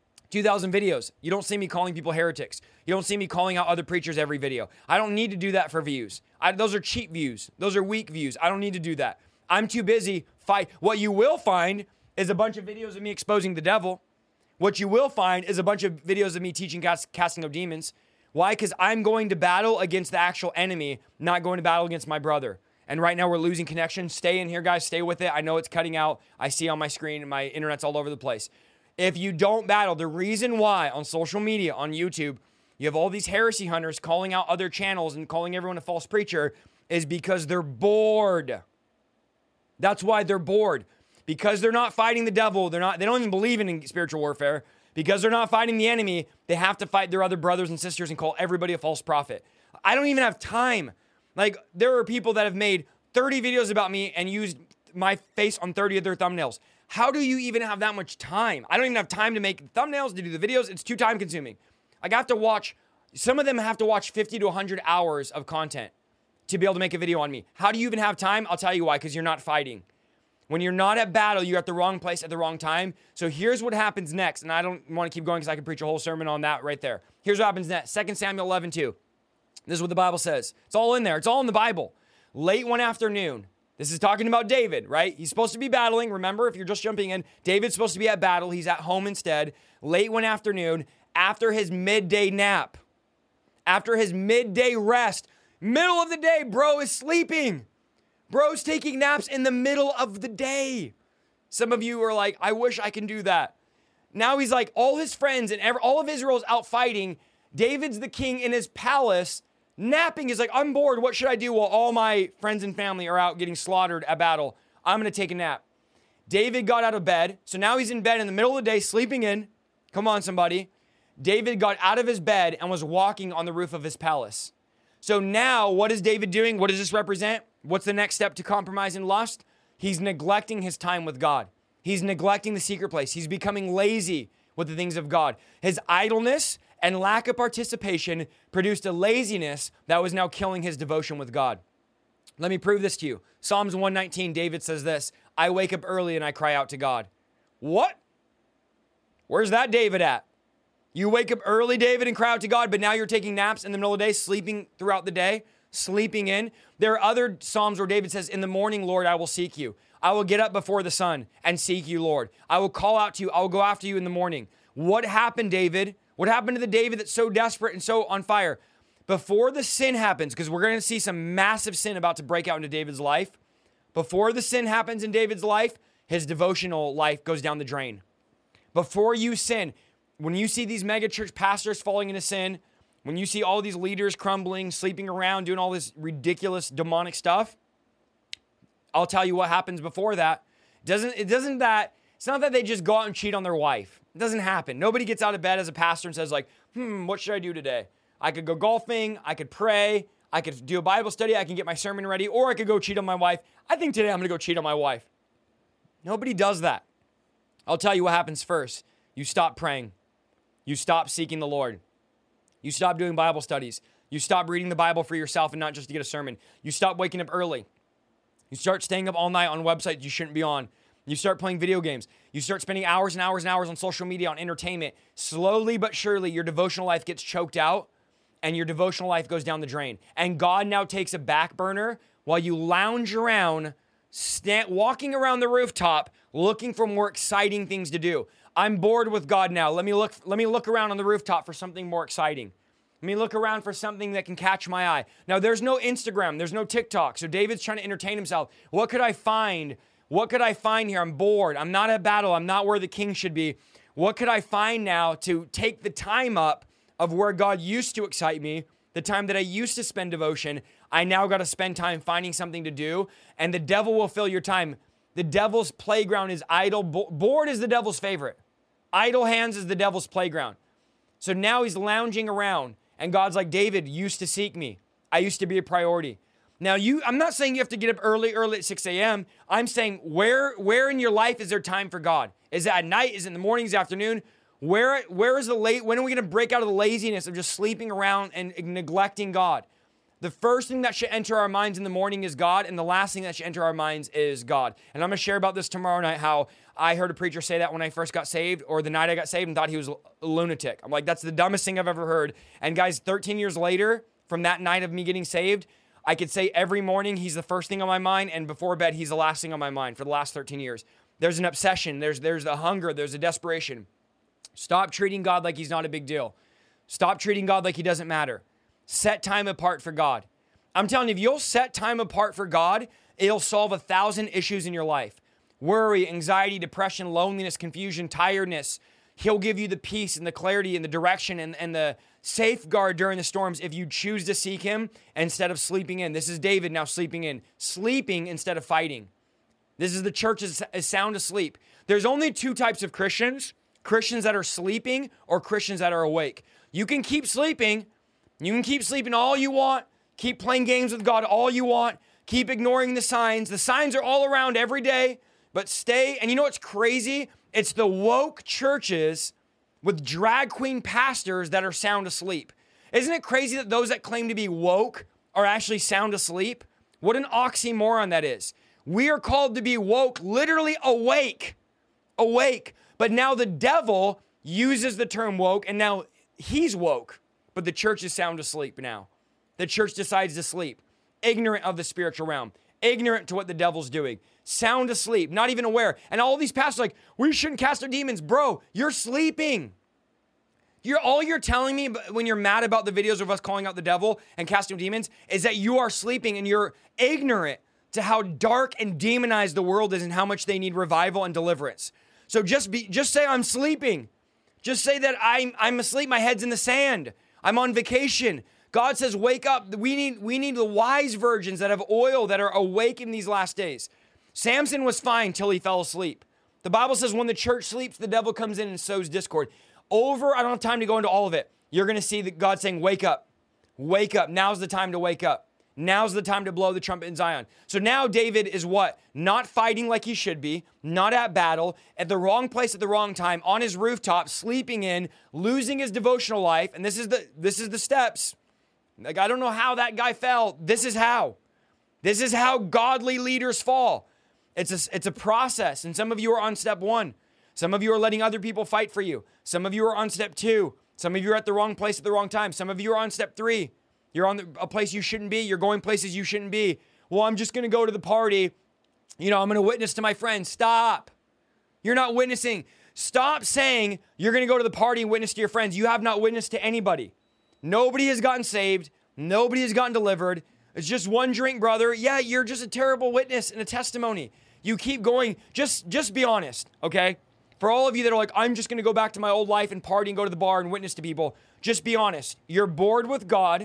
2,000 videos. You don't see me calling people heretics. You don't see me calling out other preachers every video. I don't need to do that for views. Those are cheap views. Those are weak views. I don't need to do that. I'm too busy fight. What you will find is a bunch of videos of me exposing the devil. What you will find is a bunch of videos of me teaching casting of demons. Why? Because I'm going to battle against the actual enemy, not going to battle against my brother. And right now we're losing connection. Stay in here, guys. Stay with it. I know it's cutting out. I see on my screen and my internet's all over the place. If you don't battle, the reason why on social media, on YouTube, you have all these heresy hunters calling out other channels and calling everyone a false preacher is because they're bored. That's why they're bored. Because they're not fighting the devil. They don't even believe in spiritual warfare. Because they're not fighting the enemy, they have to fight their other brothers and sisters and call everybody a false prophet. I don't even have time. Like, there are people that have made 30 videos about me and used my face on 30 of their thumbnails. How do you even have that much time? I don't even have time to make thumbnails, to do the videos. It's too time consuming. Like, I have to watch, some of them have to watch 50 to 100 hours of content to be able to make a video on me. How do you even have time? I'll tell you why, because you're not fighting. When you're not at battle, you're at the wrong place at the wrong time. So here's what happens next. And I don't want to keep going because I could preach a whole sermon on that right there. Here's what happens next. 2 Samuel 11:2. This is what the Bible says. It's all in there. It's all in the Bible. Late one afternoon. This is talking about David, right? He's supposed to be battling. Remember, if you're just jumping in, David's supposed to be at battle. He's at home instead. Late one afternoon, after his midday nap, after his midday rest, middle of the day, bro is sleeping. Bro's taking naps in the middle of the day. Some of you are like, I wish I can do that. Now he's like, all his friends and all of Israel's out fighting. David's the king in his palace, napping. He's like, I'm bored. What should I do while all my friends and family are out getting slaughtered at battle? I'm going to take a nap. David got out of bed. So now he's in bed in the middle of the day, sleeping in. Come on, somebody. David got out of his bed and was walking on the roof of his palace. So now what is David doing? What does this represent? What's the next step to compromise and lust? He's neglecting his time with God. He's neglecting the secret place. He's becoming lazy with the things of God. His idleness and lack of participation produced a laziness that was now killing his devotion with God. Let me prove this to you. Psalms 119, David says this, I wake up early and I cry out to God. What? Where's that David at? You wake up early, David, and cry out to God, but now you're taking naps in the middle of the day, sleeping throughout the day, sleeping in. There are other Psalms where David says, in the morning, Lord, I will seek you. I will get up before the sun and seek you, Lord. I will call out to you. I will go after you in the morning. What happened, David? What happened to the David that's so desperate and so on fire? Before the sin happens, because we're going to see some massive sin about to break out into David's life. Before the sin happens in David's life, his devotional life goes down the drain. Before you sin, when you see these mega church pastors falling into sin, when you see all these leaders crumbling, sleeping around, doing all this ridiculous demonic stuff, I'll tell you what happens before that. It's not that they just go out and cheat on their wife. It doesn't happen. Nobody gets out of bed as a pastor and says like, what should I do today? I could go golfing, I could pray, I could do a Bible study, I can get my sermon ready, or I could go cheat on my wife. I think today I'm going to go cheat on my wife. Nobody does that. I'll tell you what happens first. You stop praying. You stop seeking the Lord. You stop doing Bible studies. You stop reading the Bible for yourself and not just to get a sermon. You stop waking up early. You start staying up all night on websites you shouldn't be on. You start playing video games. You start spending hours and hours and hours on social media, on entertainment. Slowly but surely, your devotional life gets choked out and your devotional life goes down the drain. And God now takes a back burner while you lounge around, walking around the rooftop, looking for more exciting things to do. I'm bored with God now. Let me look around on the rooftop for something more exciting. Let me look around for something that can catch my eye. Now, there's no Instagram. There's no TikTok. So David's trying to entertain himself. What could I find? What could I find here? I'm bored. I'm not at battle. I'm not where the king should be. What could I find now to take the time up of where God used to excite me, the time that I used to spend devotion? I now got to spend time finding something to do, and the devil will fill your time. The devil's playground is idle. Bored is the devil's favorite. Idle hands is the devil's playground. So now he's lounging around, and God's like, David used to seek me. I used to be a priority. Now, I'm not saying you have to get up early at 6 a.m. I'm saying where in your life is there time for God? Is it at night? Is it in the mornings, afternoon? Where is the late? When are we going to break out of the laziness of just sleeping around and neglecting God? The first thing that should enter our minds in the morning is God, and the last thing that should enter our minds is God. And I'm going to share about this tomorrow night, how I heard a preacher say that when I first got saved, or the night I got saved, and thought he was a lunatic. I'm like, that's the dumbest thing I've ever heard. And guys, 13 years later, from that night of me getting saved, I could say every morning he's the first thing on my mind, and before bed he's the last thing on my mind for the last 13 years. There's an obsession, there's a hunger, there's a desperation. Stop treating God like he's not a big deal. Stop treating God like he doesn't matter. Set time apart for God. I'm telling you, if you'll set time apart for God, it'll solve 1,000 issues in your life. Worry, anxiety, depression, loneliness, confusion, tiredness. He'll give you the peace and the clarity and the direction and the safeguard during the storms if you choose to seek him instead of sleeping in. This is David now sleeping in. Sleeping instead of fighting. This is the church is sound asleep. There's only two types of Christians. Christians that are sleeping or Christians that are awake. You can keep sleeping. You can keep sleeping all you want. Keep playing games with God all you want. Keep ignoring the signs. The signs are all around every day, but stay. And you know what's crazy? It's the woke churches with drag queen pastors that are sound asleep. Isn't it crazy that those that claim to be woke are actually sound asleep? What an oxymoron that is. We are called to be woke, literally awake. Awake. But now the devil uses the term woke, and now he's woke. But the church is sound asleep now. The church decides to sleep, ignorant of the spiritual realm, ignorant to what the devil's doing, sound asleep, not even aware. And all these pastors are like, we shouldn't cast our demons. Bro, you're sleeping. All you're telling me when you're mad about the videos of us calling out the devil and casting demons is that you are sleeping and you're ignorant to how dark and demonized the world is and how much they need revival and deliverance. So just say I'm sleeping. Just say that I'm asleep. My head's in the sand. I'm on vacation. God says, wake up. We need the wise virgins that have oil, that are awake in these last days. Samson was fine till he fell asleep. The Bible says when the church sleeps, the devil comes in and sows discord. I don't have time to go into all of it. You're going to see that God saying, wake up. Wake up. Now's the time to wake up. Now's the time to blow the trumpet in Zion. So now David is what? Not fighting like he should be, not at battle, at the wrong place at the wrong time, on his rooftop, sleeping in, losing his devotional life. And this is the steps. Like, I don't know how that guy fell. This is how. This is how godly leaders fall. It's a process. And some of you are on step 1. Some of you are letting other people fight for you. Some of you are on step 2. Some of you are at the wrong place at the wrong time. Some of you are on step 3. You're on a place you shouldn't be. You're going places you shouldn't be. Well, I'm just going to go to the party. I'm going to witness to my friends. Stop. You're not witnessing. Stop saying you're going to go to the party and witness to your friends. You have not witnessed to anybody. Nobody has gotten saved. Nobody has gotten delivered. It's just one drink, brother. Yeah, you're just a terrible witness and a testimony. You keep going. Just be honest, okay? For all of you that are like, I'm just going to go back to my old life and party and go to the bar and witness to people, just be honest. You're bored with God.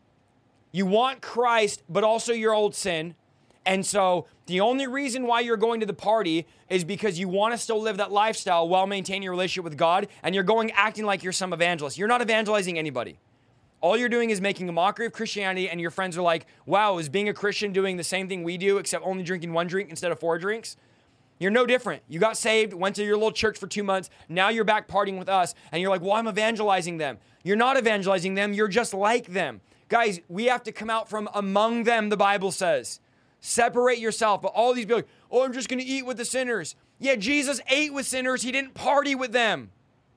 You want Christ, but also your old sin. And so the only reason why you're going to the party is because you want to still live that lifestyle while maintaining your relationship with God. And you're going acting like you're some evangelist. You're not evangelizing anybody. All you're doing is making a mockery of Christianity. And your friends are like, wow, is being a Christian doing the same thing we do, except only drinking 1 drink instead of 4 drinks? You're no different. You got saved, went to your little church for 2 months. Now you're back partying with us. And you're like, well, I'm evangelizing them. You're not evangelizing them. You're just like them. Guys, we have to come out from among them, the Bible says. Separate yourself. But all these people are like, oh, I'm just going to eat with the sinners. Yeah, Jesus ate with sinners. He didn't party with them.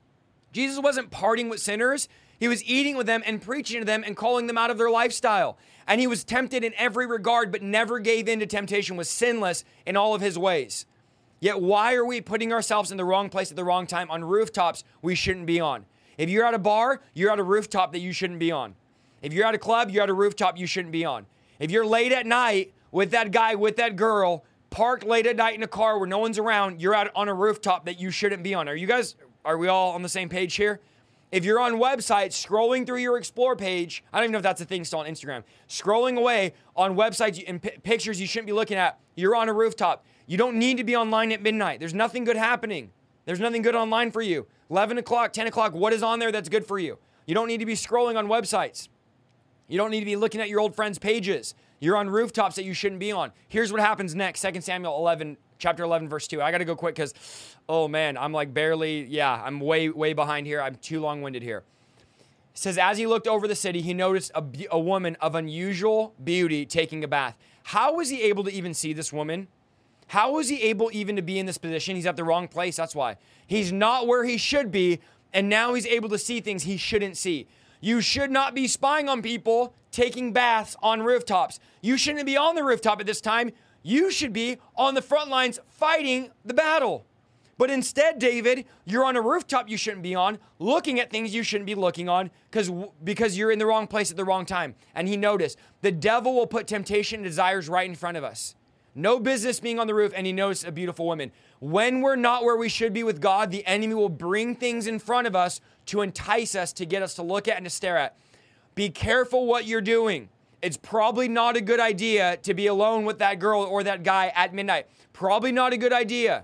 Jesus wasn't partying with sinners. He was eating with them and preaching to them and calling them out of their lifestyle. And he was tempted in every regard, but never gave in to temptation, was sinless in all of his ways. Yet why are we putting ourselves in the wrong place at the wrong time on rooftops we shouldn't be on? If you're at a bar, you're at a rooftop that you shouldn't be on. If you're at a club, you're at a rooftop you shouldn't be on. If you're late at night with that guy, with that girl, parked late at night in a car where no one's around, you're out on a rooftop that you shouldn't be on. Are we all on the same page here? If you're on websites, scrolling through your Explore page, I don't even know if that's a thing still on Instagram, scrolling away on websites and pictures you shouldn't be looking at, you're on a rooftop. You don't need to be online at midnight. There's nothing good happening. There's nothing good online for you. 11 o'clock, 10 o'clock, what is on there that's good for you? You don't need to be scrolling on websites. You don't need to be looking at your old friends' pages. You're on rooftops that you shouldn't be on. Here's what happens next, 2 Samuel 11, chapter 11, verse 2. I got to go quick because, oh man, I'm like I'm way behind here. I'm too long-winded here. It says, as he looked over the city, he noticed a woman of unusual beauty taking a bath. How was he able to even see this woman? How was he able even to be in this position? He's at the wrong place, that's why. He's not where he should be, and now he's able to see things he shouldn't see. You should not be spying on people taking baths on rooftops. You shouldn't be on the rooftop at this time. You should be on the front lines fighting the battle. But instead, David, you're on a rooftop you shouldn't be on, looking at things you shouldn't be looking on because you're in the wrong place at the wrong time. And he noticed the devil will put temptation and desires right in front of us. No business being on the roof, and he noticed a beautiful woman. When we're not where we should be with God, the enemy will bring things in front of us to entice us, to get us to look at and to stare at. Be careful what you're doing. It's probably not a good idea to be alone with that girl or that guy at midnight. Probably not a good idea.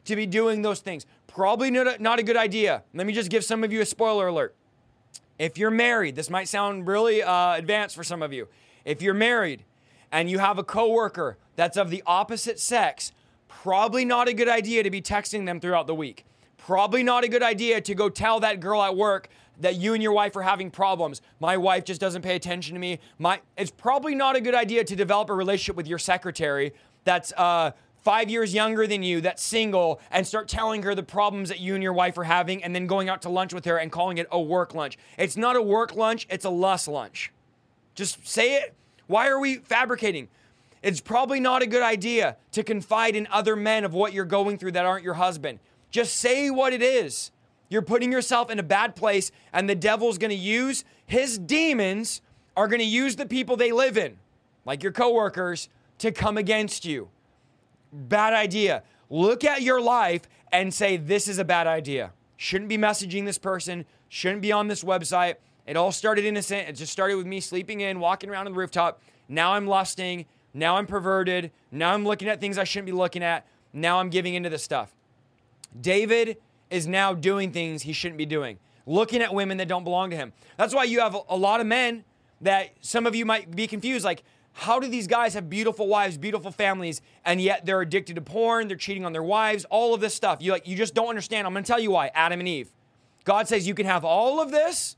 to be doing those things. Probably not a good idea. Let me just give some of you a spoiler alert. If you're married, this might sound really advanced for some of you. If you're married and you have a coworker that's of the opposite sex, probably not a good idea to be texting them throughout the week. Probably not a good idea to go tell that girl at work that you and your wife are having problems. My wife just doesn't pay attention to me. It's probably not a good idea to develop a relationship with your secretary that's 5 years younger than you, that's single, and start telling her the problems that you and your wife are having and then going out to lunch with her and calling it a work lunch. It's not a work lunch, it's a lust lunch. Just say it. Why are we fabricating? It's probably not a good idea to confide in other men of what you're going through that aren't your husband. Just say what it is. You're putting yourself in a bad place, and the devil's going to use his demons are going to use the people they live in, like your coworkers, to come against you. Bad idea. Look at your life and say, this is a bad idea. Shouldn't be messaging this person. Shouldn't be on this website. It all started innocent. It just started with me sleeping in, walking around on the rooftop. Now I'm lusting. Now I'm perverted. Now I'm looking at things I shouldn't be looking at. Now I'm giving into this stuff. David is now doing things he shouldn't be doing. Looking at women that don't belong to him. That's why you have a lot of men that some of you might be confused. Like, how do these guys have beautiful wives, beautiful families, and yet they're addicted to porn, they're cheating on their wives, all of this stuff. You just don't understand. I'm going to tell you why. Adam and Eve. God says you can have all of this,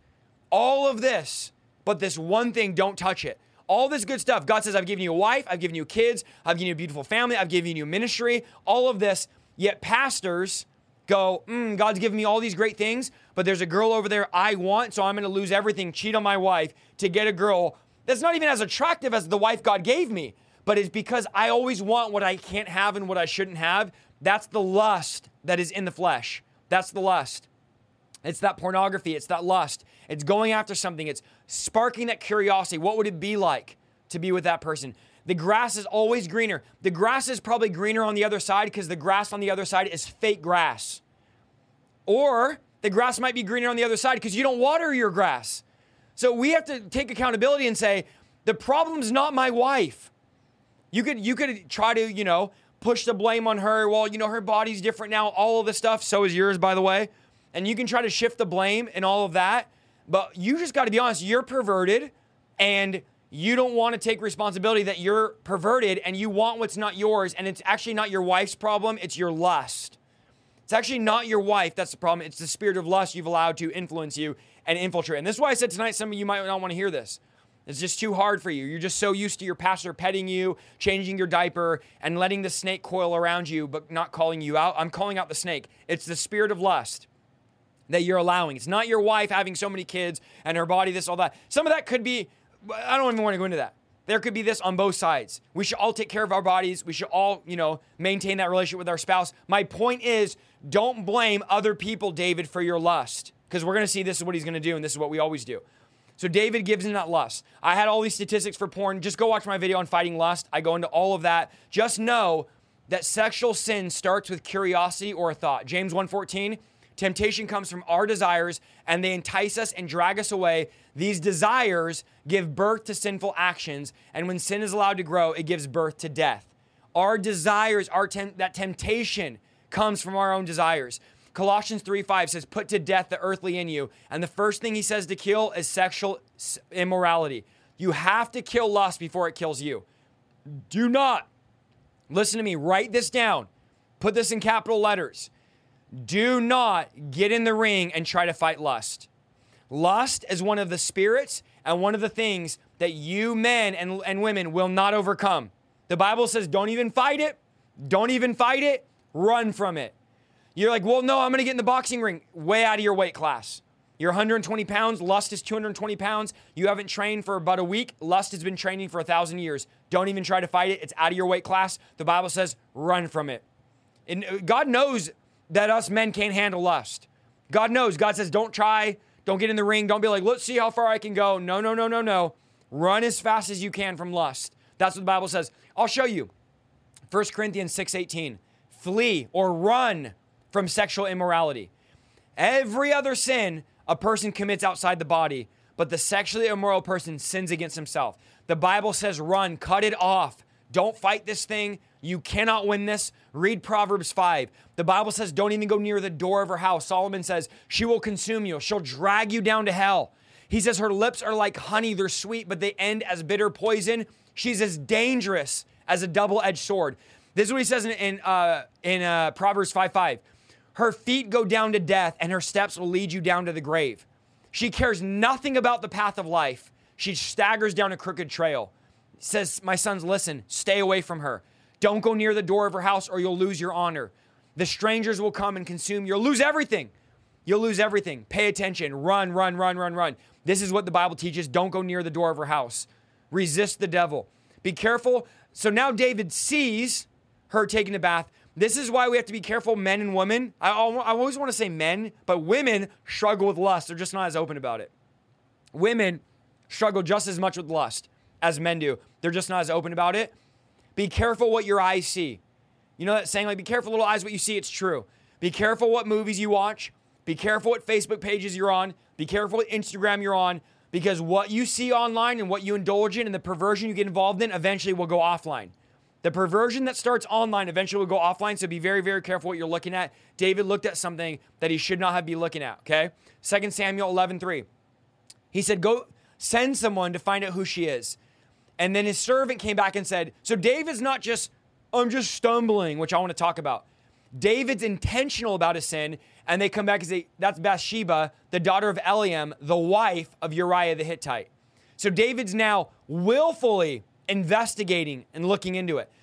but this one thing, don't touch it. All this good stuff. God says, I've given you a wife, I've given you kids, I've given you a beautiful family, I've given you ministry, all of this. Yet pastors go, God's given me all these great things, but there's a girl over there I want, so I'm going to lose everything, cheat on my wife to get a girl that's not even as attractive as the wife God gave me, but it's because I always want what I can't have and what I shouldn't have. That's the lust that is in the flesh. That's the lust. It's that pornography. It's that lust. It's going after something. It's sparking that curiosity. What would it be like to be with that person? The grass is always greener. The grass is probably greener on the other side because the grass on the other side is fake grass. Or the grass might be greener on the other side because you don't water your grass. So we have to take accountability and say, the problem's not my wife. You could try to, push the blame on her. Well, her body's different now, all of this stuff. So is yours, by the way. And you can try to shift the blame and all of that. But you just got to be honest. You're perverted and you don't want to take responsibility that you're perverted and you want what's not yours. And it's actually not your wife's problem. It's your lust. It's actually not your wife that's the problem. It's the spirit of lust you've allowed to influence you and infiltrate. And this is why I said tonight, some of you might not want to hear this. It's just too hard for you. You're just so used to your pastor petting you, changing your diaper, and letting the snake coil around you, but not calling you out. I'm calling out the snake. It's the spirit of lust that you're allowing. It's not your wife having so many kids and her body, this, all that. Some of that could be, I don't even want to go into that. There could be this on both sides. We should all take care of our bodies. We should all, maintain that relationship with our spouse. My point is, don't blame other people, David, for your lust. Because we're going to see this is what he's going to do, and this is what we always do. So David gives in that lust. I had all these statistics for porn. Just go watch my video on fighting lust. I go into all of that. Just know that sexual sin starts with curiosity or a thought. James 1:14, temptation comes from our desires, and they entice us and drag us away. These desires give birth to sinful actions, and when sin is allowed to grow, it gives birth to death. Our desires, that temptation comes from our own desires. Colossians 3:5 says, put to death the earthly in you. And the first thing he says to kill is sexual immorality. You have to kill lust before it kills you. Do not, listen to me, write this down. Put this in capital letters. Do not get in the ring and try to fight lust. Lust is one of the spirits and one of the things that you men and women will not overcome. The Bible says, don't even fight it. Don't even fight it. Run from it. You're like, well, no, I'm going to get in the boxing ring. Way out of your weight class. You're 120 pounds. Lust is 220 pounds. You haven't trained for about a week. Lust has been training for 1,000 years. Don't even try to fight it. It's out of your weight class. The Bible says, run from it. And God knows that us men can't handle lust. God knows. God says, don't try. Don't get in the ring. Don't be like, let's see how far I can go. No. Run as fast as you can from lust. That's what the Bible says. I'll show you. 1 Corinthians 6:18. Flee or run from sexual immorality. Every other sin a person commits outside the body, but the sexually immoral person sins against himself. The Bible says run, cut it off. Don't fight this thing. You cannot win this. Read Proverbs 5. The Bible says don't even go near the door of her house. Solomon says she will consume you. She'll drag you down to hell. He says her lips are like honey. They're sweet, but they end as bitter poison. She's as dangerous as a double-edged sword. This is what he says in Proverbs 5:5. Her feet go down to death, and her steps will lead you down to the grave. She cares nothing about the path of life. She staggers down a crooked trail. Says, my sons, listen, stay away from her. Don't go near the door of her house or you'll lose your honor. The strangers will come and consume you. You'll lose everything. You'll lose everything. Pay attention. Run, run, run, run, run. This is what the Bible teaches. Don't go near the door of her house. Resist the devil. Be careful. So now David sees her taking a bath. This is why we have to be careful, men and women. I always want to say men, but women struggle with lust. They're just not as open about it. Women struggle just as much with lust as men do. They're just not as open about it. Be careful what your eyes see. You know that saying, like, be careful, little eyes, what you see. It's true. Be careful what movies you watch. Be careful what Facebook pages you're on. Be careful what Instagram you're on. Because what you see online and what you indulge in and the perversion you get involved in eventually will go offline. The perversion that starts online eventually will go offline, so be very, very careful what you're looking at. David looked at something that he should not have been looking at, okay? 2 Samuel 11:3. He said, go send someone to find out who she is. And then his servant came back and said, so David's not just, I'm just stumbling, which I want to talk about. David's intentional about his sin, and they come back and say, that's Bathsheba, the daughter of Eliam, the wife of Uriah the Hittite. So David's now willfully investigating and looking into it.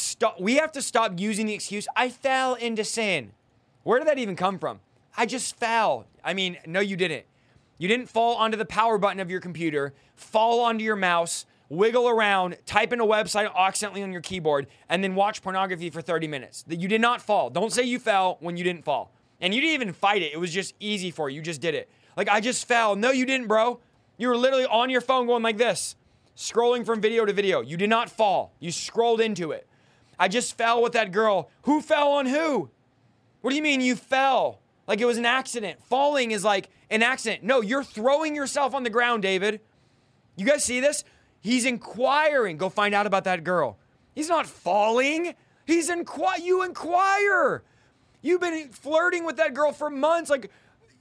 We have to stop using the excuse, I fell into sin. Where did that even come from? I just fell. I mean, no, you didn't. You didn't fall onto the power button of your computer, fall onto your mouse, wiggle around, type in a website accidentally on your keyboard, and then watch pornography for 30 minutes. You did not fall. Don't say you fell when you didn't fall. And you didn't even fight it. It was just easy for you. You just did it. Like, I just fell. No, you didn't, bro. You were literally on your phone going like this, scrolling from video to video. You did not fall. You scrolled into it. I just fell with that girl. Who fell on who? What do you mean you fell? Like it was an accident. Falling is like an accident. No, you're throwing yourself on the ground, David. You guys see this? He's inquiring. Go find out about that girl. He's not falling. You inquire. You've been flirting with that girl for months. Like,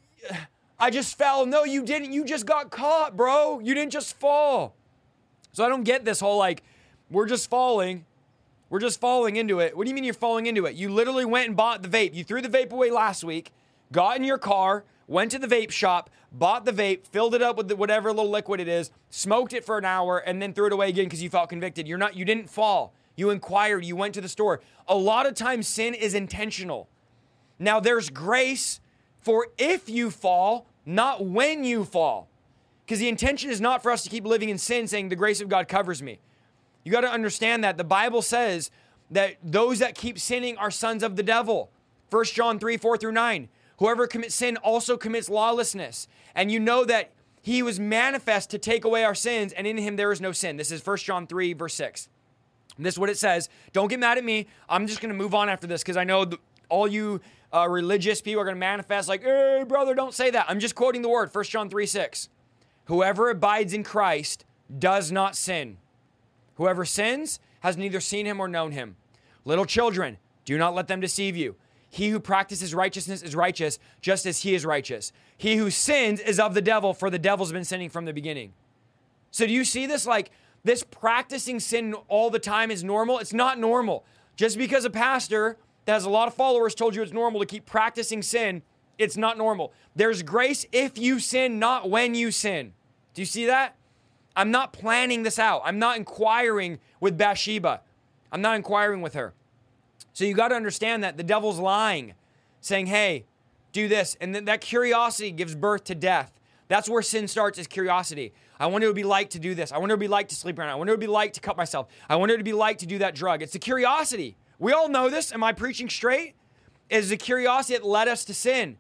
I just fell. No, you didn't. You just got caught, bro. You didn't just fall. So I don't get this whole like, we're just falling. We're just falling into it. What do you mean you're falling into it? You literally went and bought the vape. You threw the vape away last week, got in your car, went to the vape shop, bought the vape, filled it up with whatever little liquid it is, smoked it for an hour, and then threw it away again because you felt convicted. You didn't fall. You inquired. You went to the store. A lot of times sin is intentional. Now there's grace for if you fall, not when you fall. Because the intention is not for us to keep living in sin saying the grace of God covers me. You got to understand that the Bible says that those that keep sinning are sons of the devil. 1 John 3:4-9. Whoever commits sin also commits lawlessness. And you know that he was manifest to take away our sins, and in him there is no sin. This is 1 John 3:6. And this is what it says. Don't get mad at me. I'm just going to move on after this because I know all you religious people are going to manifest like, hey, brother, don't say that. I'm just quoting the word, 1 John 3:6. Whoever abides in Christ does not sin. Whoever sins has neither seen him or known him. Little children, do not let them deceive you. He who practices righteousness is righteous, just as he is righteous. He who sins is of the devil, for the devil's been sinning from the beginning. So do you see this? Like, this practicing sin all the time is normal? It's not normal. Just because a pastor that has a lot of followers told you it's normal to keep practicing sin, it's not normal. There's grace if you sin, not when you sin. Do you see that? I'm not planning this out. I'm not inquiring with Bathsheba. I'm not inquiring with her. So you got to understand that the devil's lying, saying, hey, do this. And then that curiosity gives birth to death. That's where sin starts, is curiosity. I wonder what it would be like to do this. I wonder what it would be like to sleep around. I wonder what it would be like to cut myself. I wonder what it would be like to do that drug. It's the curiosity. We all know this. Am I preaching straight? It's the curiosity that led us to sin.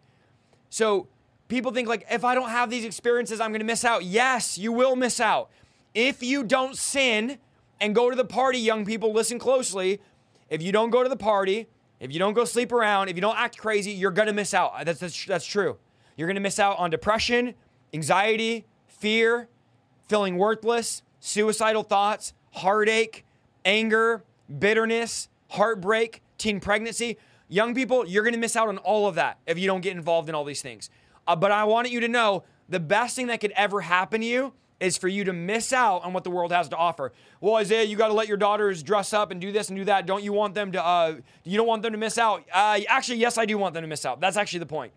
So people think like, if I don't have these experiences, I'm going to miss out. Yes, you will miss out. If you don't sin and go to the party, young people, listen closely. If you don't go to the party, if you don't go sleep around, if you don't act crazy, you're going to miss out. That's true. You're going to miss out on depression, anxiety, fear, feeling worthless, suicidal thoughts, heartache, anger, bitterness, heartbreak, teen pregnancy. Young people, you're going to miss out on all of that if you don't get involved in all these things. But I want you to know the best thing that could ever happen to you is for you to miss out on what the world has to offer. Well, Isaiah, you got to let your daughters dress up and do this and do that. Don't you want them to, you don't want them to miss out? Actually, yes, I do want them to miss out. That's actually the point.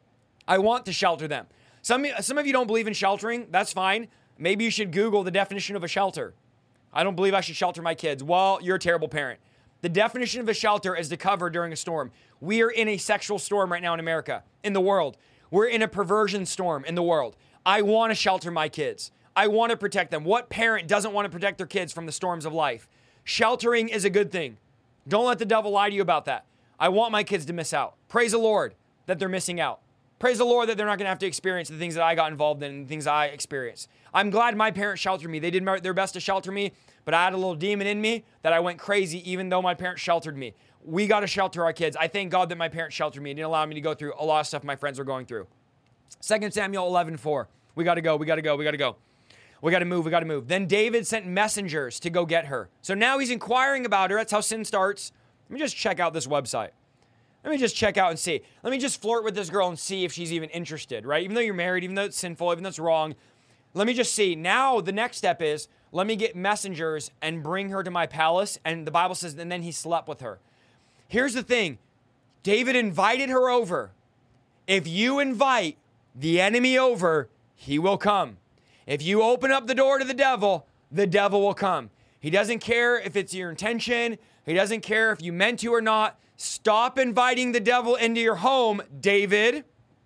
I want to shelter them. Some of you don't believe in sheltering. That's fine. Maybe you should Google the definition of a shelter. I don't believe I should shelter my kids. Well, you're a terrible parent. The definition of a shelter is to cover during a storm. We are in a sexual storm right now in America, in the world. We're in a perversion storm in the world. I want to shelter my kids. I want to protect them. What parent doesn't want to protect their kids from the storms of life? Sheltering is a good thing. Don't let the devil lie to you about that. I want my kids to miss out. Praise the Lord that they're missing out. Praise the Lord that they're not going to have to experience the things that I got involved in and the things I experienced. I'm glad my parents sheltered me. They did their best to shelter me, but I had a little demon in me that I went crazy even though my parents sheltered me. We got to shelter our kids. I thank God that my parents sheltered me and didn't allow me to go through a lot of stuff my friends were going through. 2 Samuel 11:4. We got to go. We got to move. Then David sent messengers to go get her. So now he's inquiring about her. That's how sin starts. Let me just check out this website. Let me just check out and see. Let me just flirt with this girl and see if she's even interested, right? Even though you're married, even though it's sinful, even though it's wrong. Let me just see. Now the next step is, let me get messengers and bring her to my palace. And the Bible says, and then he slept with her. Here's the thing. David invited her over. If you invite the enemy over, he will come. If you open up the door to the devil will come. He doesn't care if it's your intention. He doesn't care if you meant to or not. Stop inviting the devil into your home, David,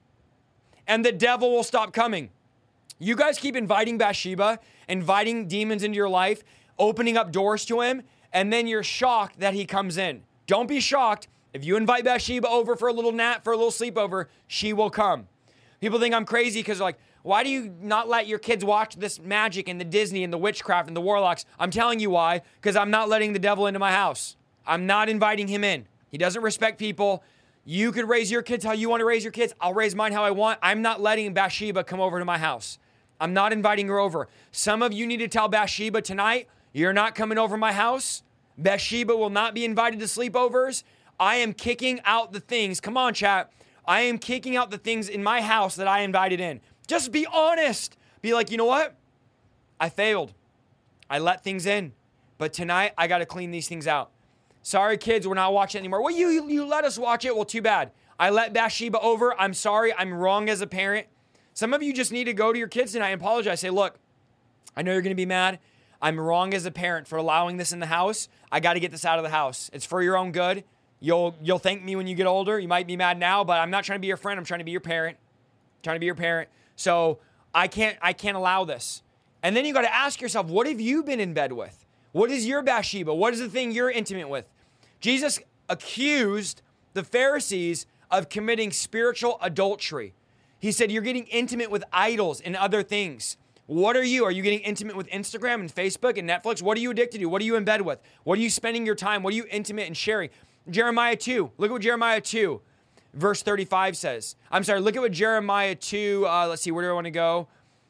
and the devil will stop coming. You guys keep inviting Bathsheba, inviting demons into your life, opening up doors to him, and then you're shocked that he comes in. Don't be shocked. If you invite Bathsheba over for a little nap, for a little sleepover, she will come. People think I'm crazy because they're like, why do you not let your kids watch this magic and the Disney and the witchcraft and the warlocks? I'm telling you why, because I'm not letting the devil into my house. I'm not inviting him in. He doesn't respect people. You could raise your kids how you want to raise your kids. I'll raise mine how I want. I'm not letting Bathsheba come over to my house. I'm not inviting her over. Some of you need to tell Bathsheba tonight, you're not coming over my house. Bathsheba will not be invited to sleepovers. I am kicking out the things. Come on, chat. I am kicking out the things in my house that I invited in. Just be honest. Be like, you know what? I failed. I let things in. But tonight, I got to clean these things out. Sorry, kids, we're not watching it anymore. Well, you let us watch it. Well, too bad. I let Bathsheba over. I'm sorry. I'm wrong as a parent. Some of you just need to go to your kids tonight and apologize. Say, look, I know you're going to be mad. I'm wrong as a parent for allowing this in the house. I got to get this out of the house. It's for your own good. You'll thank me when you get older. You might be mad now, but I'm not trying to be your friend. I'm trying to be your parent. So I can't allow this. And then you got to ask yourself, what have you been in bed with? What is your Bathsheba? What is the thing you're intimate with? Jesus accused the Pharisees of committing spiritual adultery. He said, you're getting intimate with idols and other things. What are you? Are you getting intimate with Instagram and Facebook and Netflix? What are you addicted to? What are you in bed with? What are you spending your time? What are you intimate and sharing? Jeremiah 2. Look at what Jeremiah 2, verse 35 says. I'm sorry, look at what Jeremiah 2, let's see, where do I want to go?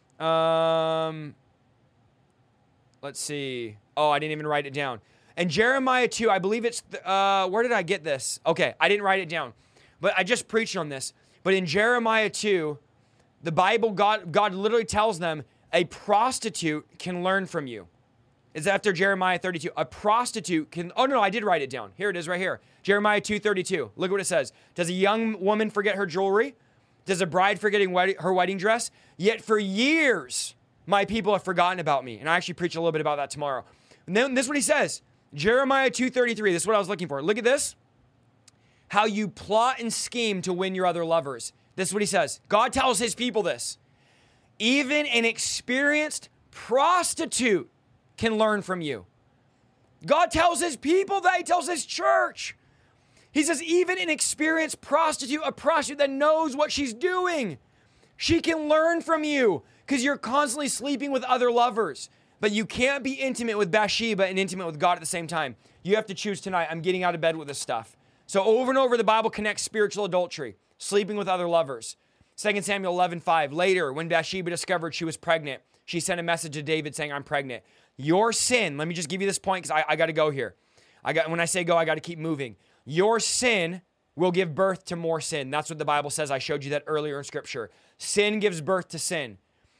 Let's see. Oh, I didn't even write it down. And Jeremiah 2, I believe it's, where did I get this? Okay, I didn't write it down, but I just preached on this. But in Jeremiah 2, the Bible, God literally tells them, a prostitute can learn from you. It's after Jeremiah 32. A prostitute can, oh no, I did write it down. Here it is right here. Jeremiah 2:32. Look what it says. Does a young woman forget her jewelry? Does a bride forget her wedding dress? Yet for years, my people have forgotten about me. And I actually preach a little bit about that tomorrow. And then this is what he says. Jeremiah 2:33. This is what I was looking for. Look at this. How you plot and scheme to win your other lovers. This is what he says. God tells his people this. Even an experienced prostitute can learn from you. God tells his people that. He tells his church. He says, even an experienced prostitute, a prostitute that knows what she's doing, she can learn from you because you're constantly sleeping with other lovers. But you can't be intimate with Bathsheba and intimate with God at the same time. You have to choose tonight. I'm getting out of bed with this stuff. So over and over, the Bible connects spiritual adultery, sleeping with other lovers. 2 Samuel 11:5. Later, when Bathsheba discovered she was pregnant, she sent a message to David saying, I'm pregnant. Your sin, let me just give you this point because I got to go here. When I say go, I got to keep moving. Your sin will give birth to more sin. That's what the Bible says. I showed you that earlier in Scripture. Sin gives birth to sin.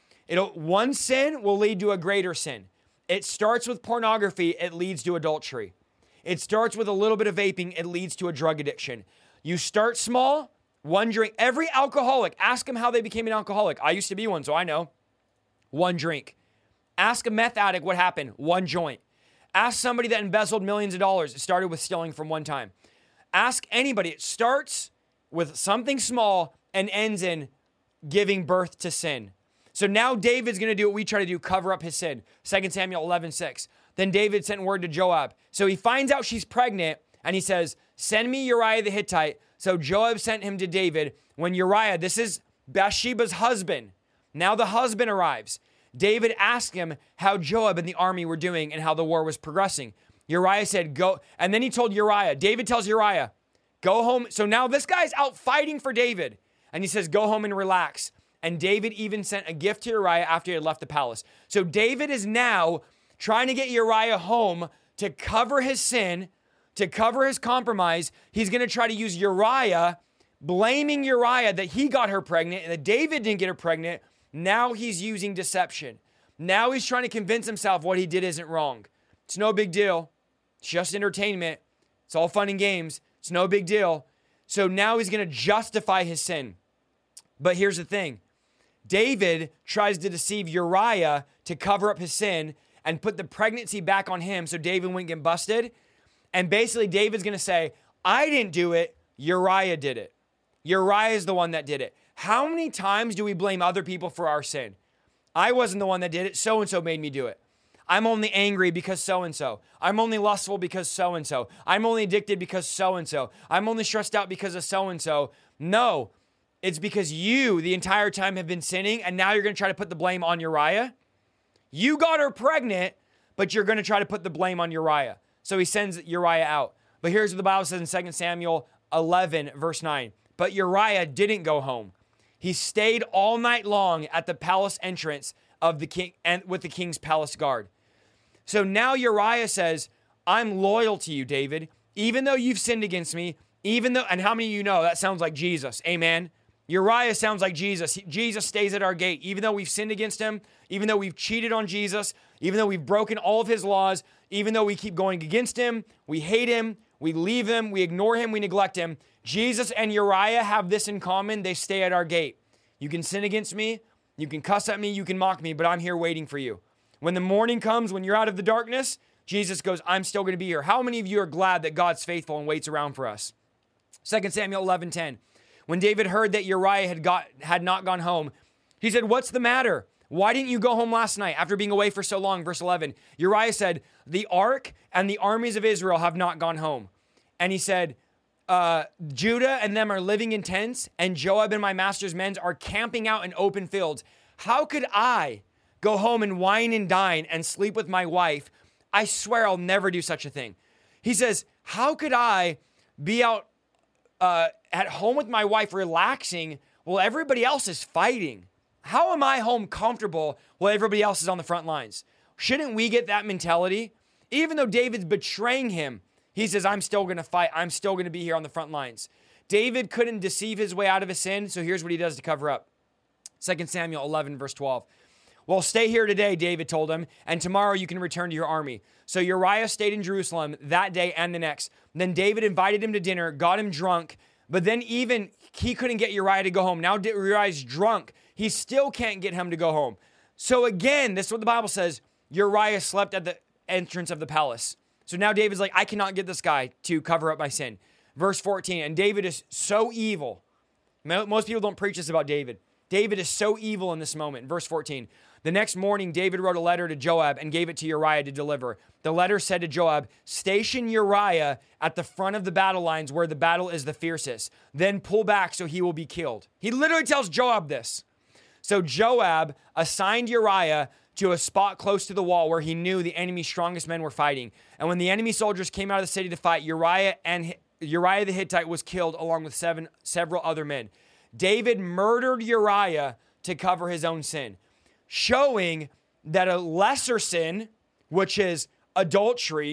One sin will lead to a greater sin. It starts with pornography. It leads to adultery. It starts with a little bit of vaping. It leads to a drug addiction. You start small, one drink. Every alcoholic, ask them how they became an alcoholic. I used to be one, so I know. One drink. Ask a meth addict what happened. One joint. Ask somebody that embezzled millions of dollars. It started with stealing from one time. Ask anybody. It starts with something small and ends in giving birth to sin. So now David's going to do what we try to do, cover up his sin. 2 Samuel 11:6. Then David sent word to Joab. So he finds out she's pregnant and he says, send me Uriah the Hittite. So Joab sent him to David. When Uriah, this is Bathsheba's husband. Now the husband arrives. David asked him how Joab and the army were doing and how the war was progressing. Uriah said, go. And then he told Uriah, David tells Uriah, go home. So now this guy's out fighting for David. And he says, go home and relax. And David even sent a gift to Uriah after he had left the palace. So David is now trying to get Uriah home to cover his sin, to cover his compromise. He's going to try to use Uriah, blaming Uriah that he got her pregnant and that David didn't get her pregnant. Now he's using deception. Now he's trying to convince himself what he did isn't wrong. It's no big deal. It's just entertainment. It's all fun and games. It's no big deal. So now he's going to justify his sin. But here's the thing. David tries to deceive Uriah to cover up his sin and put the pregnancy back on him so David wouldn't get busted. And basically David's going to say, I didn't do it. Uriah did it. Uriah is the one that did it. How many times do we blame other people for our sin? I wasn't the one that did it. So-and-so made me do it. I'm only angry because so-and-so. I'm only lustful because so-and-so. I'm only addicted because so-and-so. I'm only stressed out because of so-and-so. No, it's because you the entire time have been sinning and now you're going to try to put the blame on Uriah. You got her pregnant, but you're going to try to put the blame on Uriah. So he sends Uriah out. But here's what the Bible says in 2 Samuel 11, verse 9. But Uriah didn't go home. He stayed all night long at the palace entrance of the king and with the king's palace guard. So now Uriah says, I'm loyal to you, David, even though you've sinned against me, and how many of you know that sounds like Jesus? Amen. Uriah sounds like Jesus. Jesus stays at our gate. Even though we've sinned against him, even though we've cheated on Jesus, even though we've broken all of his laws, even though we keep going against him, we hate him, we leave him, we ignore him, we neglect him. Jesus and Uriah have this in common. They stay at our gate. You can sin against me, you can cuss at me, you can mock me, but I'm here waiting for you. When the morning comes, when you're out of the darkness, Jesus goes, I'm still going to be here. How many of you are glad that God's faithful and waits around for us? 2 Samuel 11:10. When David heard that Uriah had not gone home, he said, what's the matter? Why didn't you go home last night after being away for so long? Verse 11, Uriah said, the ark and the armies of Israel have not gone home. And he said, Judah and them are living in tents, and Joab and my master's men are camping out in open fields. How could I go home and wine and dine and sleep with my wife? I swear I'll never do such a thing. He says, how could I be out at home with my wife relaxing while everybody else is fighting? How am I home comfortable while everybody else is on the front lines? Shouldn't we get that mentality? Even though David's betraying him, he says, I'm still going to fight. I'm still going to be here on the front lines. David couldn't deceive his way out of his sin, so here's what he does to cover up. 2 Samuel 11, verse 12. Well, stay here today, David told him, and tomorrow you can return to your army. So Uriah stayed in Jerusalem that day and the next. Then David invited him to dinner, got him drunk, but then even he couldn't get Uriah to go home. Now Uriah's drunk. He still can't get him to go home. So again, this is what the Bible says, Uriah slept at the entrance of the palace. So now David's like, I cannot get this guy to cover up my sin. Verse 14, and David is so evil. Most people don't preach this about David. David is so evil in this moment. Verse 14, the next morning, David wrote a letter to Joab and gave it to Uriah to deliver. The letter said to Joab, station Uriah at the front of the battle lines where the battle is the fiercest. Then pull back so he will be killed. He literally tells Joab this. So Joab assigned Uriah to a spot close to the wall where he knew the enemy's strongest men were fighting. And when the enemy soldiers came out of the city to fight, Uriah the Hittite was killed along with several other men. David murdered Uriah to cover his own sin, showing that a lesser sin, which is adultery,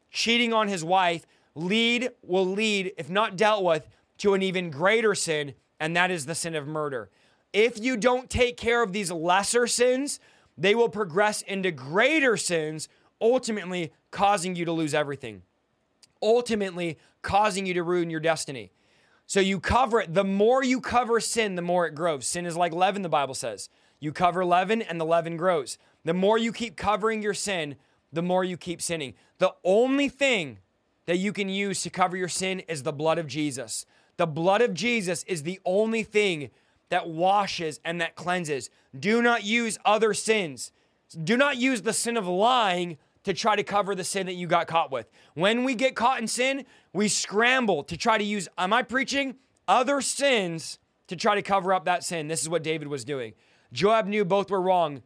cheating on his wife will lead, if not dealt with, to an even greater sin, and that is the sin of murder. If you don't take care of these lesser sins, they will progress into greater sins, ultimately causing you to lose everything, ultimately causing you to ruin your destiny. So you cover it. The more you cover sin, the more it grows. Sin is like leaven, the Bible says. You cover leaven and the leaven grows. The more you keep covering your sin, the more you keep sinning. The only thing that you can use to cover your sin is the blood of Jesus. The blood of Jesus is the only thing that washes and that cleanses. Do not use other sins. Do not use the sin of lying to try to cover the sin that you got caught with. When we get caught in sin, we scramble to try to use, am I preaching? Other sins to try to cover up that sin. This is what David was doing. Joab knew both were wrong,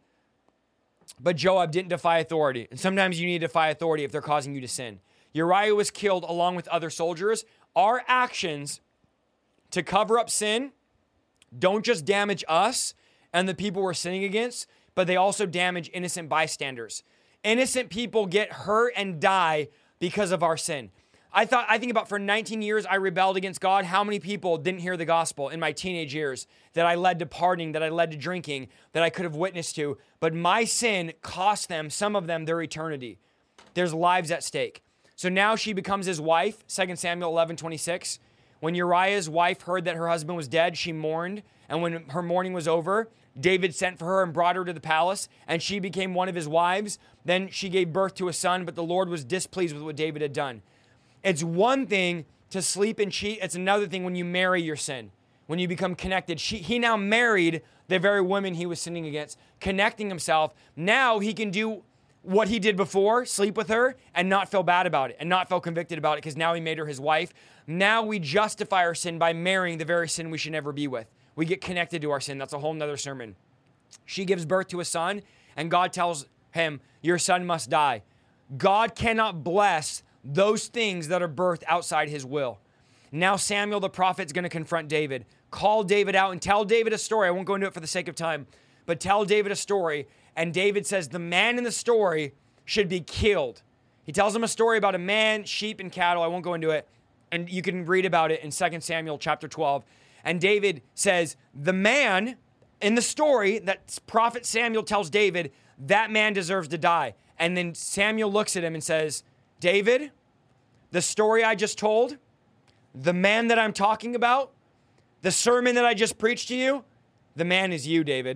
but Joab didn't defy authority. And sometimes you need to defy authority if they're causing you to sin. Uriah was killed along with other soldiers. Our actions to cover up sin don't just damage us and the people we're sinning against, but they also damage innocent bystanders. Innocent people get hurt and die because of our sin. I think about for 19 years, I rebelled against God. How many people didn't hear the gospel in my teenage years that I led to partying, that I led to drinking, that I could have witnessed to? But my sin cost them, some of them, their eternity. There's lives at stake. So now she becomes his wife, 2 Samuel 11:26. When Uriah's wife heard that her husband was dead, she mourned. And when her mourning was over, David sent for her and brought her to the palace, and she became one of his wives. Then she gave birth to a son, but the Lord was displeased with what David had done. It's one thing to sleep and cheat. It's another thing when you marry your sin, when you become connected. He now married the very woman he was sinning against, connecting himself. Now he can do what he did before, sleep with her, and not feel bad about it, and not feel convicted about it, because now he made her his wife. Now we justify our sin by marrying the very sin we should never be with. We get connected to our sin. That's a whole nother sermon. She gives birth to a son, and God tells him, your son must die. God cannot bless those things that are birthed outside his will. Now Samuel the prophet is going to confront David. Call David out and tell David a story. I won't go into it for the sake of time, but tell David a story. And David says the man in the story should be killed. He tells him a story about a man, sheep, and cattle. I won't go into it. And you can read about it in 2 Samuel chapter 12. And David says, the man in the story that prophet Samuel tells David, that man deserves to die. And then Samuel looks at him and says, David, the story I just told, the man that I'm talking about, the sermon that I just preached to you, the man is you, David.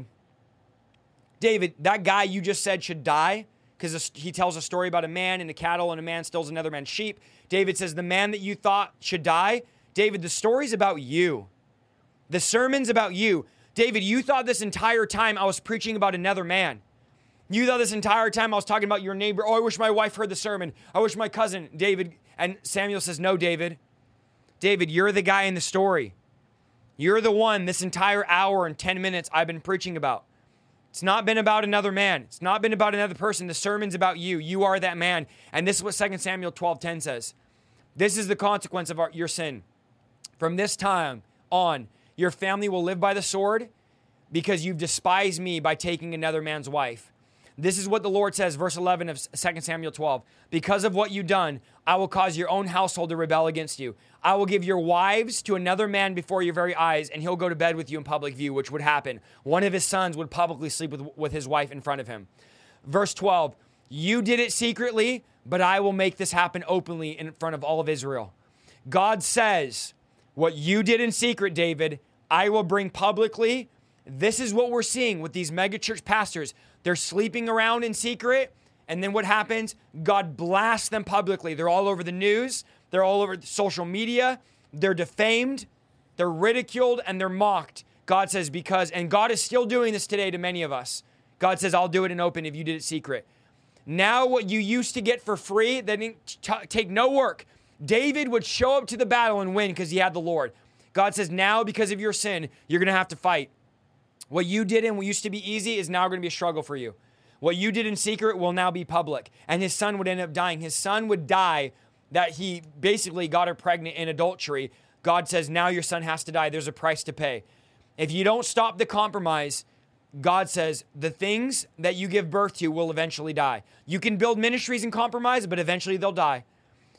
David, that guy you just said should die because he tells a story about a man and a cattle and a man steals another man's sheep. David says the man that you thought should die, David, the story's about you. The sermon's about you. David, you thought this entire time I was preaching about another man. You thought this entire time I was talking about your neighbor. Oh, I wish my wife heard the sermon. I wish my cousin, David. And Samuel says, no, David. David, you're the guy in the story. You're the one this entire hour and 10 minutes I've been preaching about. It's not been about another man. It's not been about another person. The sermon's about you. You are that man. And this is what 2 Samuel 12:10 says. This is the consequence of your sin. From this time on, your family will live by the sword because you've despised me by taking another man's wife. This is what the Lord says, verse 11 of 2 Samuel 12. Because of what you've done, I will cause your own household to rebel against you. I will give your wives to another man before your very eyes, and he'll go to bed with you in public view, which would happen. One of his sons would publicly sleep with his wife in front of him. Verse 12, you did it secretly, but I will make this happen openly in front of all of Israel. God says, what you did in secret, David, I will bring publicly. This is what we're seeing with these megachurch pastors. They're sleeping around in secret, and then what happens? God blasts them publicly. They're all over the news. They're all over social media. They're defamed. They're ridiculed, and they're mocked. God says and God is still doing this today to many of us. God says, I'll do it in open if you did it secret. Now what you used to get for free, that didn't take no work. David would show up to the battle and win because he had the Lord. God says, now because of your sin, you're going to have to fight. What you did and what used to be easy is now going to be a struggle for you. What you did in secret will now be public. And his son would end up dying. His son would die that he basically got her pregnant in adultery. God says, now your son has to die. There's a price to pay. If you don't stop the compromise, God says, the things that you give birth to will eventually die. You can build ministries in compromise, but eventually they'll die.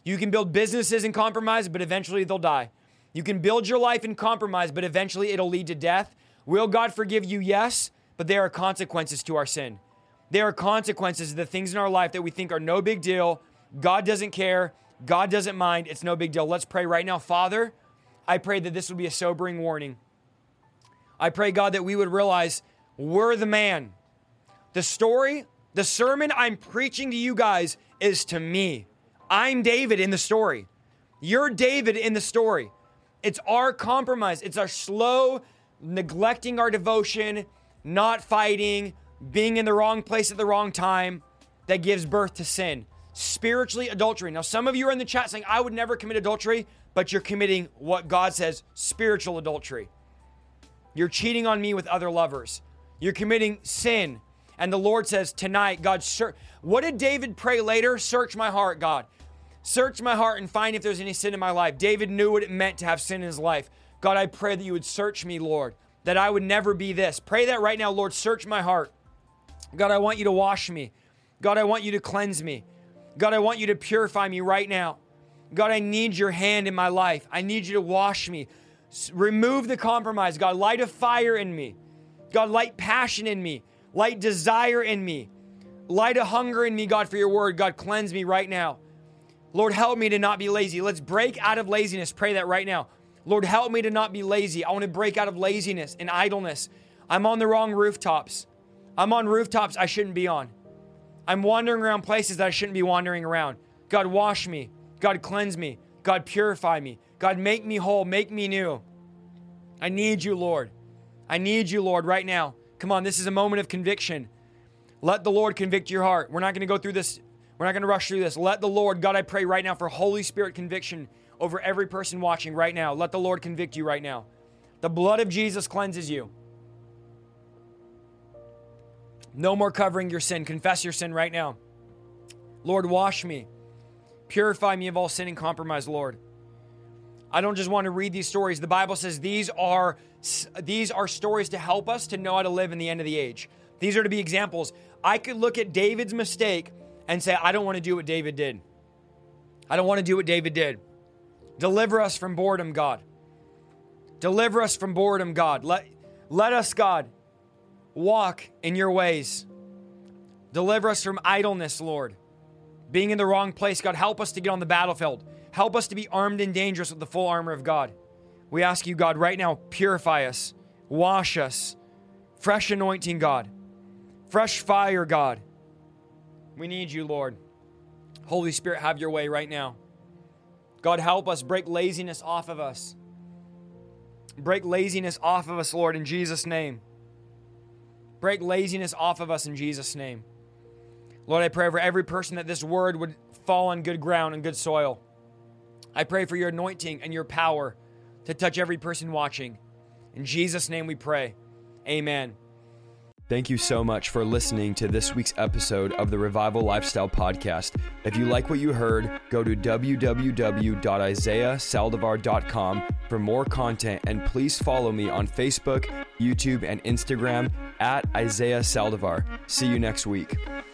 You can build businesses in compromise, but eventually they'll die. You can build your life in compromise, but eventually it'll lead to death. Will God forgive you? Yes, but there are consequences to our sin. There are consequences to the things in our life that we think are no big deal. God doesn't care. God doesn't mind. It's no big deal. Let's pray right now. Father, I pray that this would be a sobering warning. I pray, God, that we would realize we're the man. The sermon I'm preaching to you guys is to me. I'm David in the story. You're David in the story. It's our compromise. It's our slow neglecting our devotion, not fighting, being in the wrong place at the wrong time that gives birth to sin. Spiritually, adultery. Now, some of you are in the chat saying, I would never commit adultery, but you're committing what God says, spiritual adultery. You're cheating on me with other lovers. You're committing sin. And the Lord says tonight, God, what did David pray later? Search my heart, God. Search my heart and find if there's any sin in my life. David knew what it meant to have sin in his life. God, I pray that you would search me, Lord, that I would never be this. Pray that right now, Lord, search my heart. God, I want you to wash me. God, I want you to cleanse me. God, I want you to purify me right now. God, I need your hand in my life. I need you to wash me. Remove the compromise. God, light a fire in me. God, light passion in me. Light desire in me. Light a hunger in me, God, for your word. God, cleanse me right now. Lord, help me to not be lazy. Let's break out of laziness. Pray that right now. Lord, help me to not be lazy. I want to break out of laziness and idleness. I'm on the wrong rooftops. I'm on rooftops I shouldn't be on. I'm wandering around places that I shouldn't be wandering around. God, wash me. God, cleanse me. God, purify me. God, make me whole. Make me new. I need you, Lord. I need you, Lord, right now. Come on, this is a moment of conviction. Let the Lord convict your heart. We're not going to go through this. We're not going to rush through this. Let the Lord, God, I pray right now for Holy Spirit conviction over every person watching right now. Let the Lord convict you right now. The blood of Jesus cleanses you. No more covering your sin. Confess your sin right now. Lord, wash me. Purify me of all sin and compromise, Lord. I don't just want to read these stories. The Bible says these are stories to help us to know how to live in the end of the age. These are to be examples. I could look at David's mistake and say, I don't want to do what David did. I don't want to do what David did. Deliver us from boredom, God. Deliver us from boredom, God. Let us, God, walk in your ways. Deliver us from idleness, Lord. Being in the wrong place, God, help us to get on the battlefield. Help us to be armed and dangerous with the full armor of God. We ask you, God, right now, purify us, wash us. Fresh anointing, God. Fresh fire, God. We need you, Lord. Holy Spirit, have your way right now. God, help us break laziness off of us. Break laziness off of us, Lord, in Jesus' name. Break laziness off of us in Jesus' name. Lord, I pray for every person that this word would fall on good ground and good soil. I pray for your anointing and your power to touch every person watching. In Jesus' name we pray. Amen. Thank you so much for listening to this week's episode of the Revival Lifestyle Podcast. If you like what you heard, go to www.isaiahsaldivar.com for more content, and please follow me on Facebook, YouTube, and Instagram at Isaiah Saldivar. See you next week.